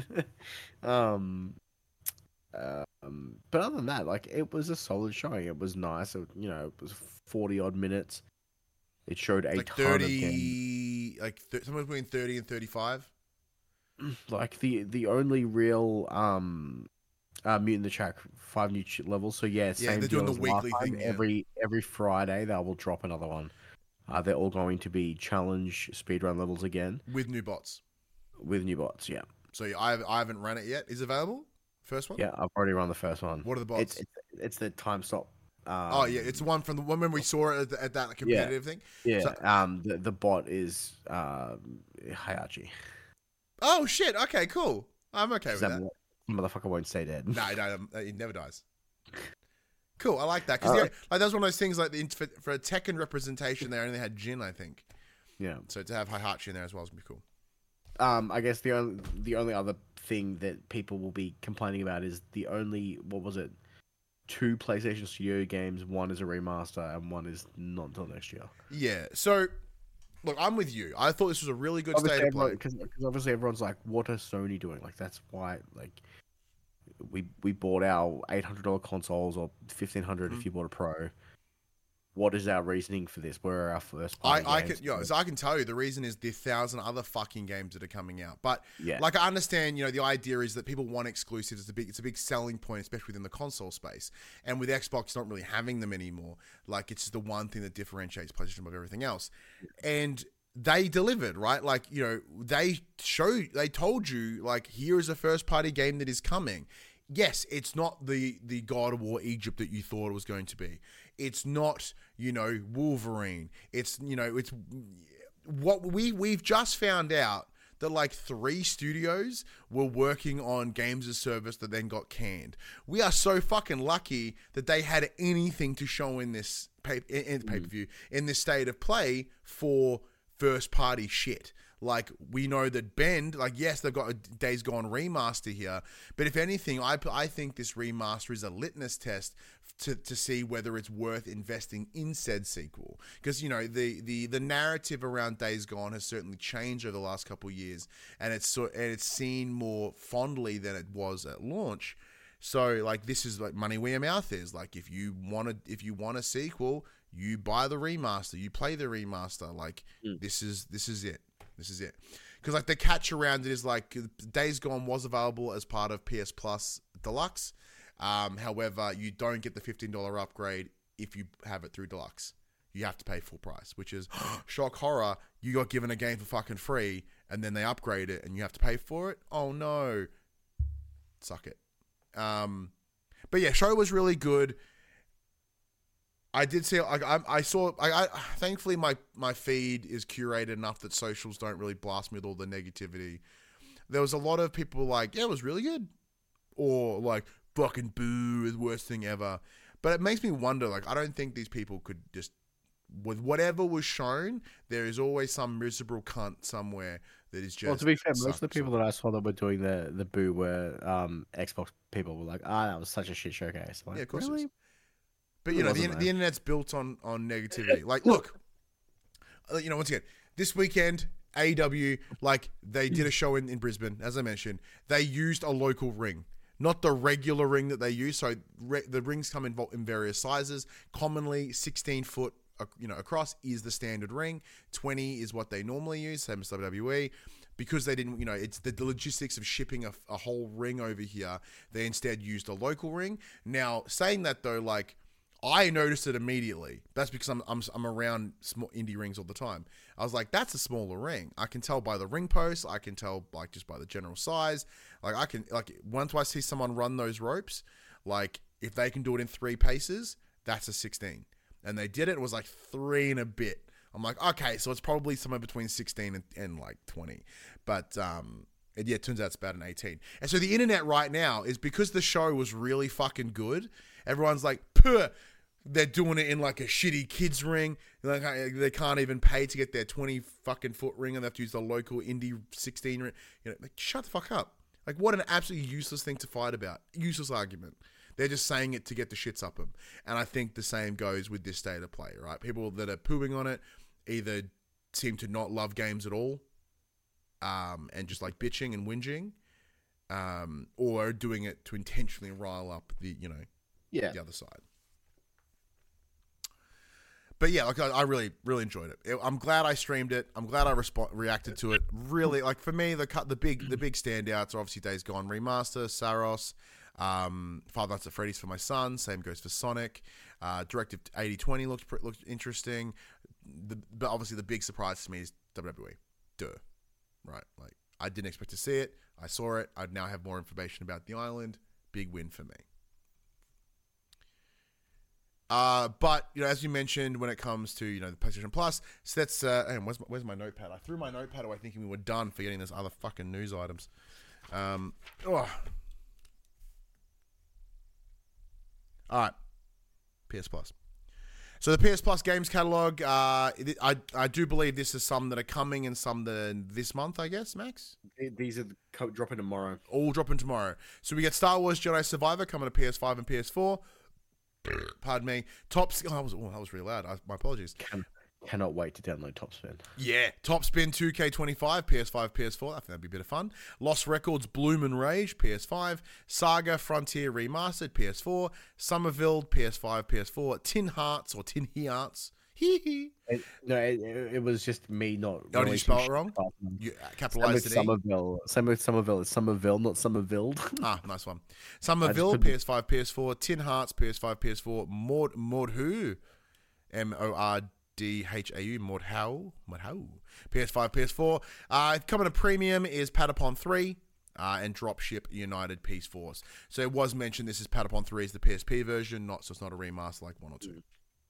But other than that, like, it was a solid showing. It was nice. It was 40 odd minutes. It showed a ton of games. Somewhere between 30 and 35. Like the only real Mutant the Track 5 new levels. So yeah, same they're doing the deal as weekly last time. thing. Every Friday they will drop another one. They're all going to be challenge speedrun levels again With new bots. Yeah. So I haven't run it yet. Is it available? First one? Yeah, I've already run the first one. What are the bots? It's the time stop. It's the one from the one when we saw it at that competitive thing. Yeah. So, the bot is Hayachi. Oh shit! Okay, cool. I'm okay with that. Motherfucker won't stay dead. No, he never dies. Cool, I like that because like that was one of those things like for a Tekken representation, they only had Jin, I think. Yeah. So to have Heihachi in there as well is gonna be cool. I guess the only other thing that people will be complaining about is the only 2 PlayStation Studio games. One is a remaster and one is not until next year. Yeah. So, look, I'm with you. I thought this was a really good state of play. Because obviously everyone's like, what are Sony doing? Like, that's why, like, we bought our $800 consoles or $1,500 if you bought a Pro. What is our reasoning for this? Where are our first party games? I can tell you the reason is the 1,000 other fucking games that are coming out. But yeah, like I understand, the idea is that people want exclusives. It's a big selling point, especially within the console space. And with Xbox not really having them anymore, like it's the one thing that differentiates PlayStation above everything else. And they delivered, right? Like, they told you, like, here is a first party game that is coming. Yes, it's not the God of War Egypt that you thought it was going to be. It's not, Wolverine. It's what we've just found out that like 3 studios were working on games as service that then got canned. We are so fucking lucky that they had anything to show in this pay-per-view, in this state of play for first party shit. Like, we know that Bend, like, yes, they've got a Days Gone remaster here, but if anything, I think this remaster is a litmus test to see whether it's worth investing in said sequel. Because, the narrative around Days Gone has certainly changed over the last couple of years, and it's seen more fondly than it was at launch. So, like, this is like money where your mouth is. Like, if you want a sequel, you buy the remaster, you play the remaster. Like, this is it. This is it. Because, like, the catch around it is, like, Days Gone was available as part of PS Plus Deluxe. However, you don't get the $15 upgrade if you have it through Deluxe. You have to pay full price, which is, shock horror, you got given a game for fucking free, and then they upgrade it, and you have to pay for it? Oh, no. Suck it. But, yeah, show was really good. I did see, I saw, thankfully my feed is curated enough that socials don't really blast me with all the negativity. There was a lot of people like, yeah, it was really good. Or like, fucking boo, the worst thing ever. But it makes me wonder, like, I don't think these people could just with whatever was shown, there is always some miserable cunt somewhere that is just. Well, to be fair, most of the people that I saw that were doing the boo were Xbox people. Were like, that was such a shit showcase. Like, Yeah, of course. Really? But you know, the internet's built on negativity. Like, look, once again, this weekend, AEW, like they did a show in Brisbane, as I mentioned. They used a local ring, not the regular ring that they use. So the rings come in various sizes. Commonly, 16 foot, across is the standard ring. 20 is what they normally use, same as WWE. Because they didn't, it's the logistics of shipping a whole ring over here. They instead used a local ring. Now, saying that though, like, I noticed it immediately. That's because I'm around small indie rings all the time. I was like, that's a smaller ring. I can tell by the ring post. I can tell like just by the general size. Like I can once I see someone run those ropes, like if they can do it in 3 paces, that's a 16. And they did it. It was like 3 and a bit. I'm like, okay, so it's probably somewhere between 16 and like 20. But it turns out it's about an 18. And so the internet right now is, because the show was really fucking good, everyone's like, puh. They're doing it in like a shitty kids ring. Like they can't even pay to get their 20 fucking foot ring, and they have to use the local indie 16 ring. Like, shut the fuck up. Like, what an absolutely useless thing to fight about. Useless argument. They're just saying it to get the shits up them. And I think the same goes with this state of play, right? People that are pooing on it either seem to not love games at all, and just like bitching and whinging, or are doing it to intentionally rile up the other side. But yeah, like I really, really enjoyed it. I'm glad I streamed it. I'm glad I reacted to it. Really, like for me, the big standouts are obviously Days Gone Remaster, Saros, Five Nights at Freddy's for my son. Same goes for Sonic. Directive 8020 looked interesting. But obviously the big surprise to me is WWE. Duh. Right? Like I didn't expect to see it. I saw it. I now have more information about the island. Big win for me. But as you mentioned, when it comes to the PlayStation Plus, so that's where's my notepad? I threw my notepad away thinking we were done, forgetting there's other fucking news items. All right, PS Plus. So the PS Plus games catalog, I do believe this is some that are coming and some that are this month, I guess, Max? These are dropping tomorrow. All dropping tomorrow. So we get Star Wars Jedi Survivor coming to PS5 and PS4. Pardon me. That was really loud. My apologies. Cannot wait to download Topspin. Yeah. Topspin 2K25, PS5, PS4. I think that'd be a bit of fun. Lost Records, Bloom and Rage, PS5. Saga Frontier Remastered, PS4. Somerville, PS5, PS4. Tin Hearts. It was just me not. Oh, did you spell it wrong? You capitalized it. Somerville. Same with Somerville. It's Somerville, not Somerville. Nice one. Somerville, PS5, PS4. Tin Hearts, PS5, PS4. Mordhau, Mordhau, Mordhau, PS5, PS4. Coming to premium is Patapon 3. And Dropship United Peace Force. So it was mentioned this is Patapon 3 is the PSP version, so it's not a remaster like 1 or 2.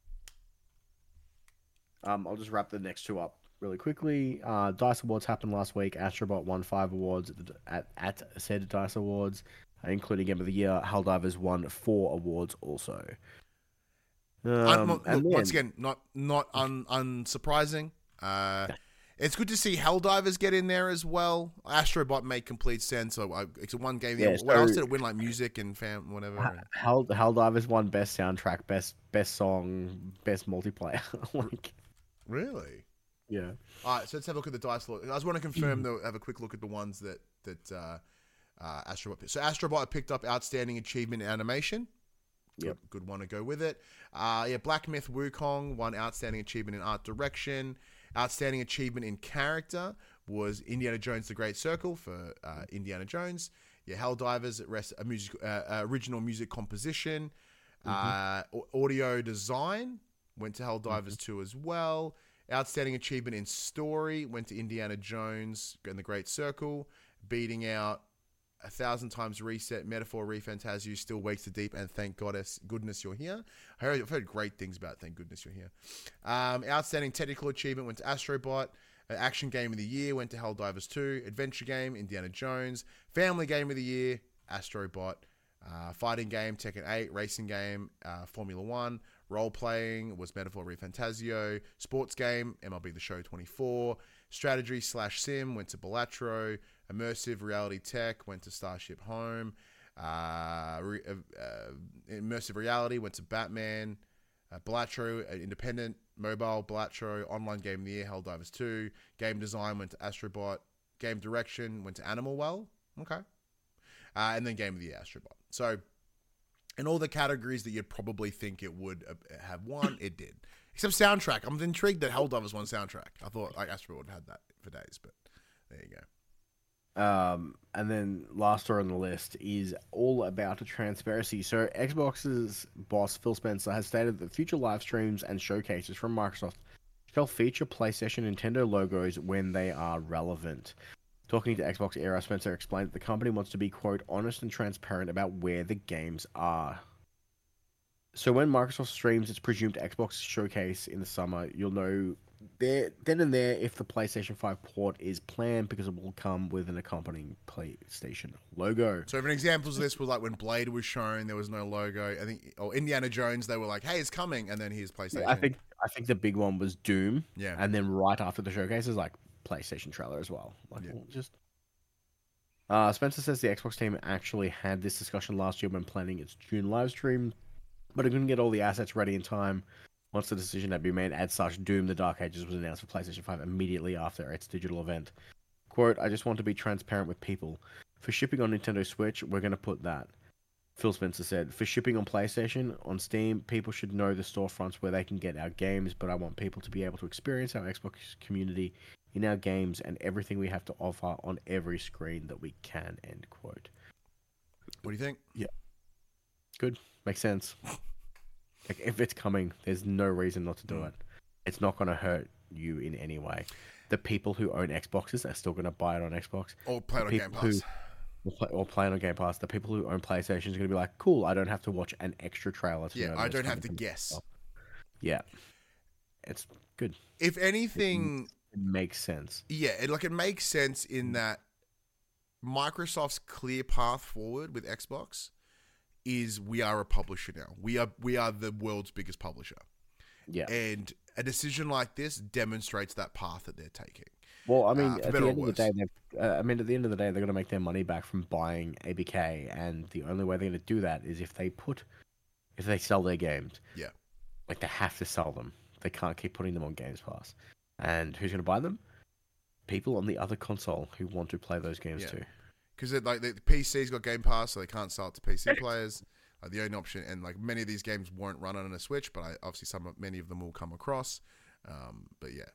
I'll just wrap the next 2 up really quickly. DICE Awards happened last week. Astrobot won 5 awards at said DICE Awards, including Game of the Year. Helldivers won 4 awards also. Once again, not unsurprising. It's good to see Helldivers get in there as well. Astrobot made complete sense. So it's one game. Yeah, what else did it win? Like music and whatever. Helldivers won best soundtrack, best song, best multiplayer. Really? Yeah. All right, so let's have a look at the dice. I just want to confirm though. Have a quick look at the ones that Astrobot picked. So Astrobot picked up Outstanding Achievement in Animation. Yep. Good one to go with it. Black Myth Wukong won Outstanding Achievement in Art Direction. Outstanding Achievement in Character was Indiana Jones: The Great Circle for Indiana Jones. Helldivers original music composition. Audio design went to Helldivers 2 as well. Outstanding Achievement in Story went to Indiana Jones and The Great Circle, beating out 1,000 Times Reset, Metaphor, Refantasio, Still Wakes the Deep, and Thank Goodness You're Here. I've heard great things about Thank Goodness You're Here. Outstanding Technical Achievement went to Astrobot. Action Game of the Year went to Helldivers 2. Adventure Game, Indiana Jones. Family Game of the Year, Astrobot. Fighting Game, Tekken 8. Racing Game, Formula 1. Role-playing was Metaphor ReFantazio. Sports game, MLB The Show 24. Strategy/sim went to Balatro. Immersive reality tech went to Starship Home. Immersive reality went to Batman. Balatro, independent mobile Balatro. Online game of the year, Helldivers 2. Game design went to Astrobot. Game direction went to Animal Well. Okay. And then game of the year, Astrobot. So, in all the categories that you'd probably think it would have won, it did. Except soundtrack. I'm intrigued that Helldivers won soundtrack. I thought like Astrobot had that for days, but there you go. And then last story on the list is all about the transparency. So Xbox's boss Phil Spencer has stated that future live streams and showcases from Microsoft shall feature PlayStation and Nintendo logos when they are relevant. Talking to Xbox Era, Spencer explained that the company wants to be, quote, honest and transparent about where the games are. So when Microsoft streams its presumed Xbox showcase in the summer, you'll know then and there if the PlayStation 5 port is planned, because it will come with an accompanying PlayStation logo. So, for examples of this was like when Blade was shown, there was no logo. I think, or Indiana Jones, they were like, "Hey, it's coming," and then here's PlayStation. I think the big one was Doom. Yeah, and then right after the showcase is like PlayStation trailer as well. Like, yeah. just. Spencer says the Xbox team actually had this discussion last year when planning its June live stream, but it couldn't get all the assets ready in time. Once the decision had been made, as such, Doom: The Dark Ages was announced for PlayStation 5 immediately after its digital event. Quote, I just want to be transparent with people. For shipping on Nintendo Switch, we're going to put that. Phil Spencer said, for shipping on PlayStation, on Steam, people should know the storefronts where they can get our games, but I want people to be able to experience our Xbox community in our games and everything we have to offer on every screen that we can, end quote. What do you think? Yeah. Good. Makes sense. Like, if it's coming, there's no reason not to do it. It's not going to hurt you in any way. The people who own Xboxes are still going to buy it on Xbox. Or play it on Game Pass. Or play it on Game Pass. The people who own PlayStation are going to be like, cool, I don't have to watch an extra trailer. Yeah, I don't have to guess. Yeah. It's good. If anything... It makes sense. Yeah, it makes sense in that Microsoft's clear path forward with Xbox is we are a publisher now. We are the world's biggest publisher. Yeah. And a decision like this demonstrates that path that they're taking. Well, I mean, at the end of the day, they're going to make their money back from buying ABK, and the only way they're going to do that is if they sell their games. Yeah. Like, they have to sell them. They can't keep putting them on Games Pass. And who's going to buy them? People on the other console who want to play those games too. Because like the PC's got Game Pass, so they can't sell it to PC players. Like the only option, and like many of these games won't run on a Switch, but obviously many of them will come across. But yeah,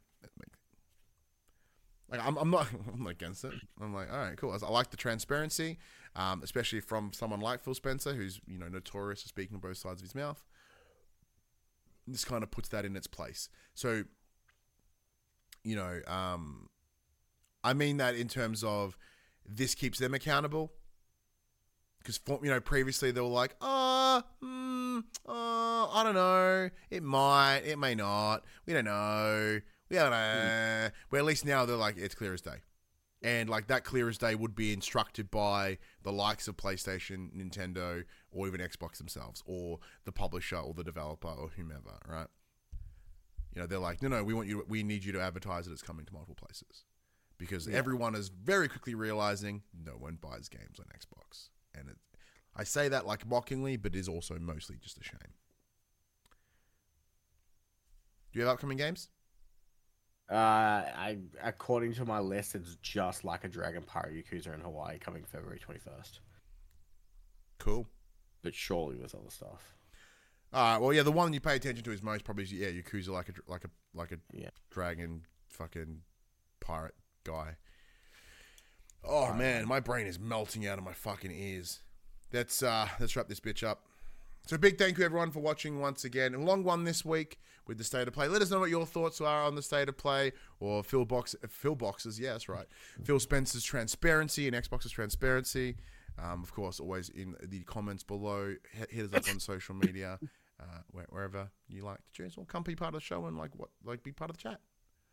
like I'm not against it. I'm like, all right, cool. I like the transparency, especially from someone like Phil Spencer, who's notorious for speaking on both sides of his mouth. This kind of puts that in its place. So, I mean that in terms of this keeps them accountable. Because, previously they were like, I don't know. It might, it may not. We don't know. We don't know. Where at least now they're like, it's clear as day. And like that clear as day would be instructed by the likes of PlayStation, Nintendo, or even Xbox themselves, or the publisher, or the developer, or whomever, right? They're like, no, we need you to advertise that it's coming to multiple places. Because everyone is very quickly realizing no one buys games on Xbox. And I say that like mockingly, but it is also mostly just a shame. Do you have upcoming games? According to my list, it's just Like a Dragon Pirate Yakuza in Hawaii coming February 21st. Cool. But surely with other stuff. Well, yeah, the one you pay attention to is most probably Yakuza like a dragon fucking pirate guy. Oh man, my brain is melting out of my fucking ears. Let's wrap this bitch up. So big thank you everyone for watching once again. A long one this week with the state of play. Let us know what your thoughts are on the state of play, or Phil Box's, yeah, that's right. Phil Spencer's transparency and Xbox's transparency. Of course, always in the comments below. Hit us up on social media, wherever you like to choose, or come be part of the show and be part of the chat.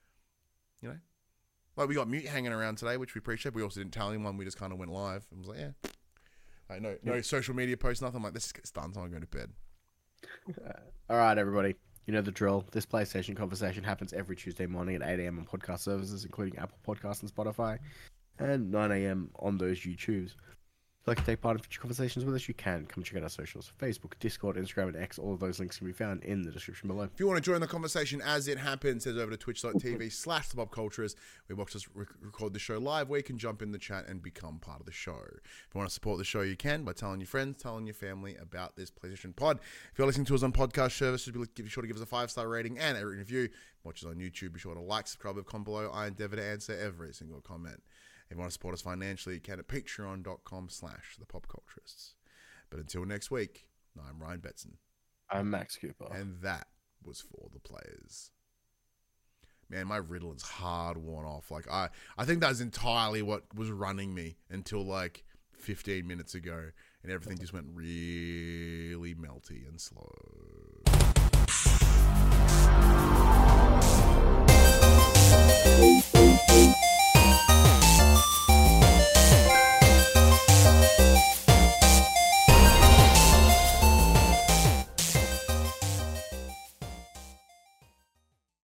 Like we got Mute hanging around today, which we appreciate. We also didn't tell anyone. We just kind of went live and was like, yeah. No social media posts, nothing. I'm like, this gets done, so I'm going to bed. All right, everybody. You know the drill. This PlayStation conversation happens every Tuesday morning at 8 a.m. on podcast services, including Apple Podcasts and Spotify, and 9 a.m. on those YouTubes. If you'd like to take part in future conversations with us, you can. Come check out our socials: Facebook, Discord, Instagram, and X. All of those links can be found in the description below. If you want to join the conversation as it happens, head over to twitch.tv/thepopculturist. We watch us record the show live, where you can jump in the chat and become part of the show. If you want to support the show, you can by telling your friends, telling your family about this PlayStation Pod. If you're listening to us on podcast services, be sure to give us a 5-star rating and a review. Watch us on YouTube. Be sure to like, subscribe, comment below. I endeavor to answer every single comment. If you want to support us financially, you can at patreon.com/thepopculturists. But until next week, I'm Ryan Betson. I'm Max Cooper. And that was for the players. Man, my Ritalin is hard worn off. Like I think that's entirely what was running me until like 15 minutes ago, and everything just went really melty and slow.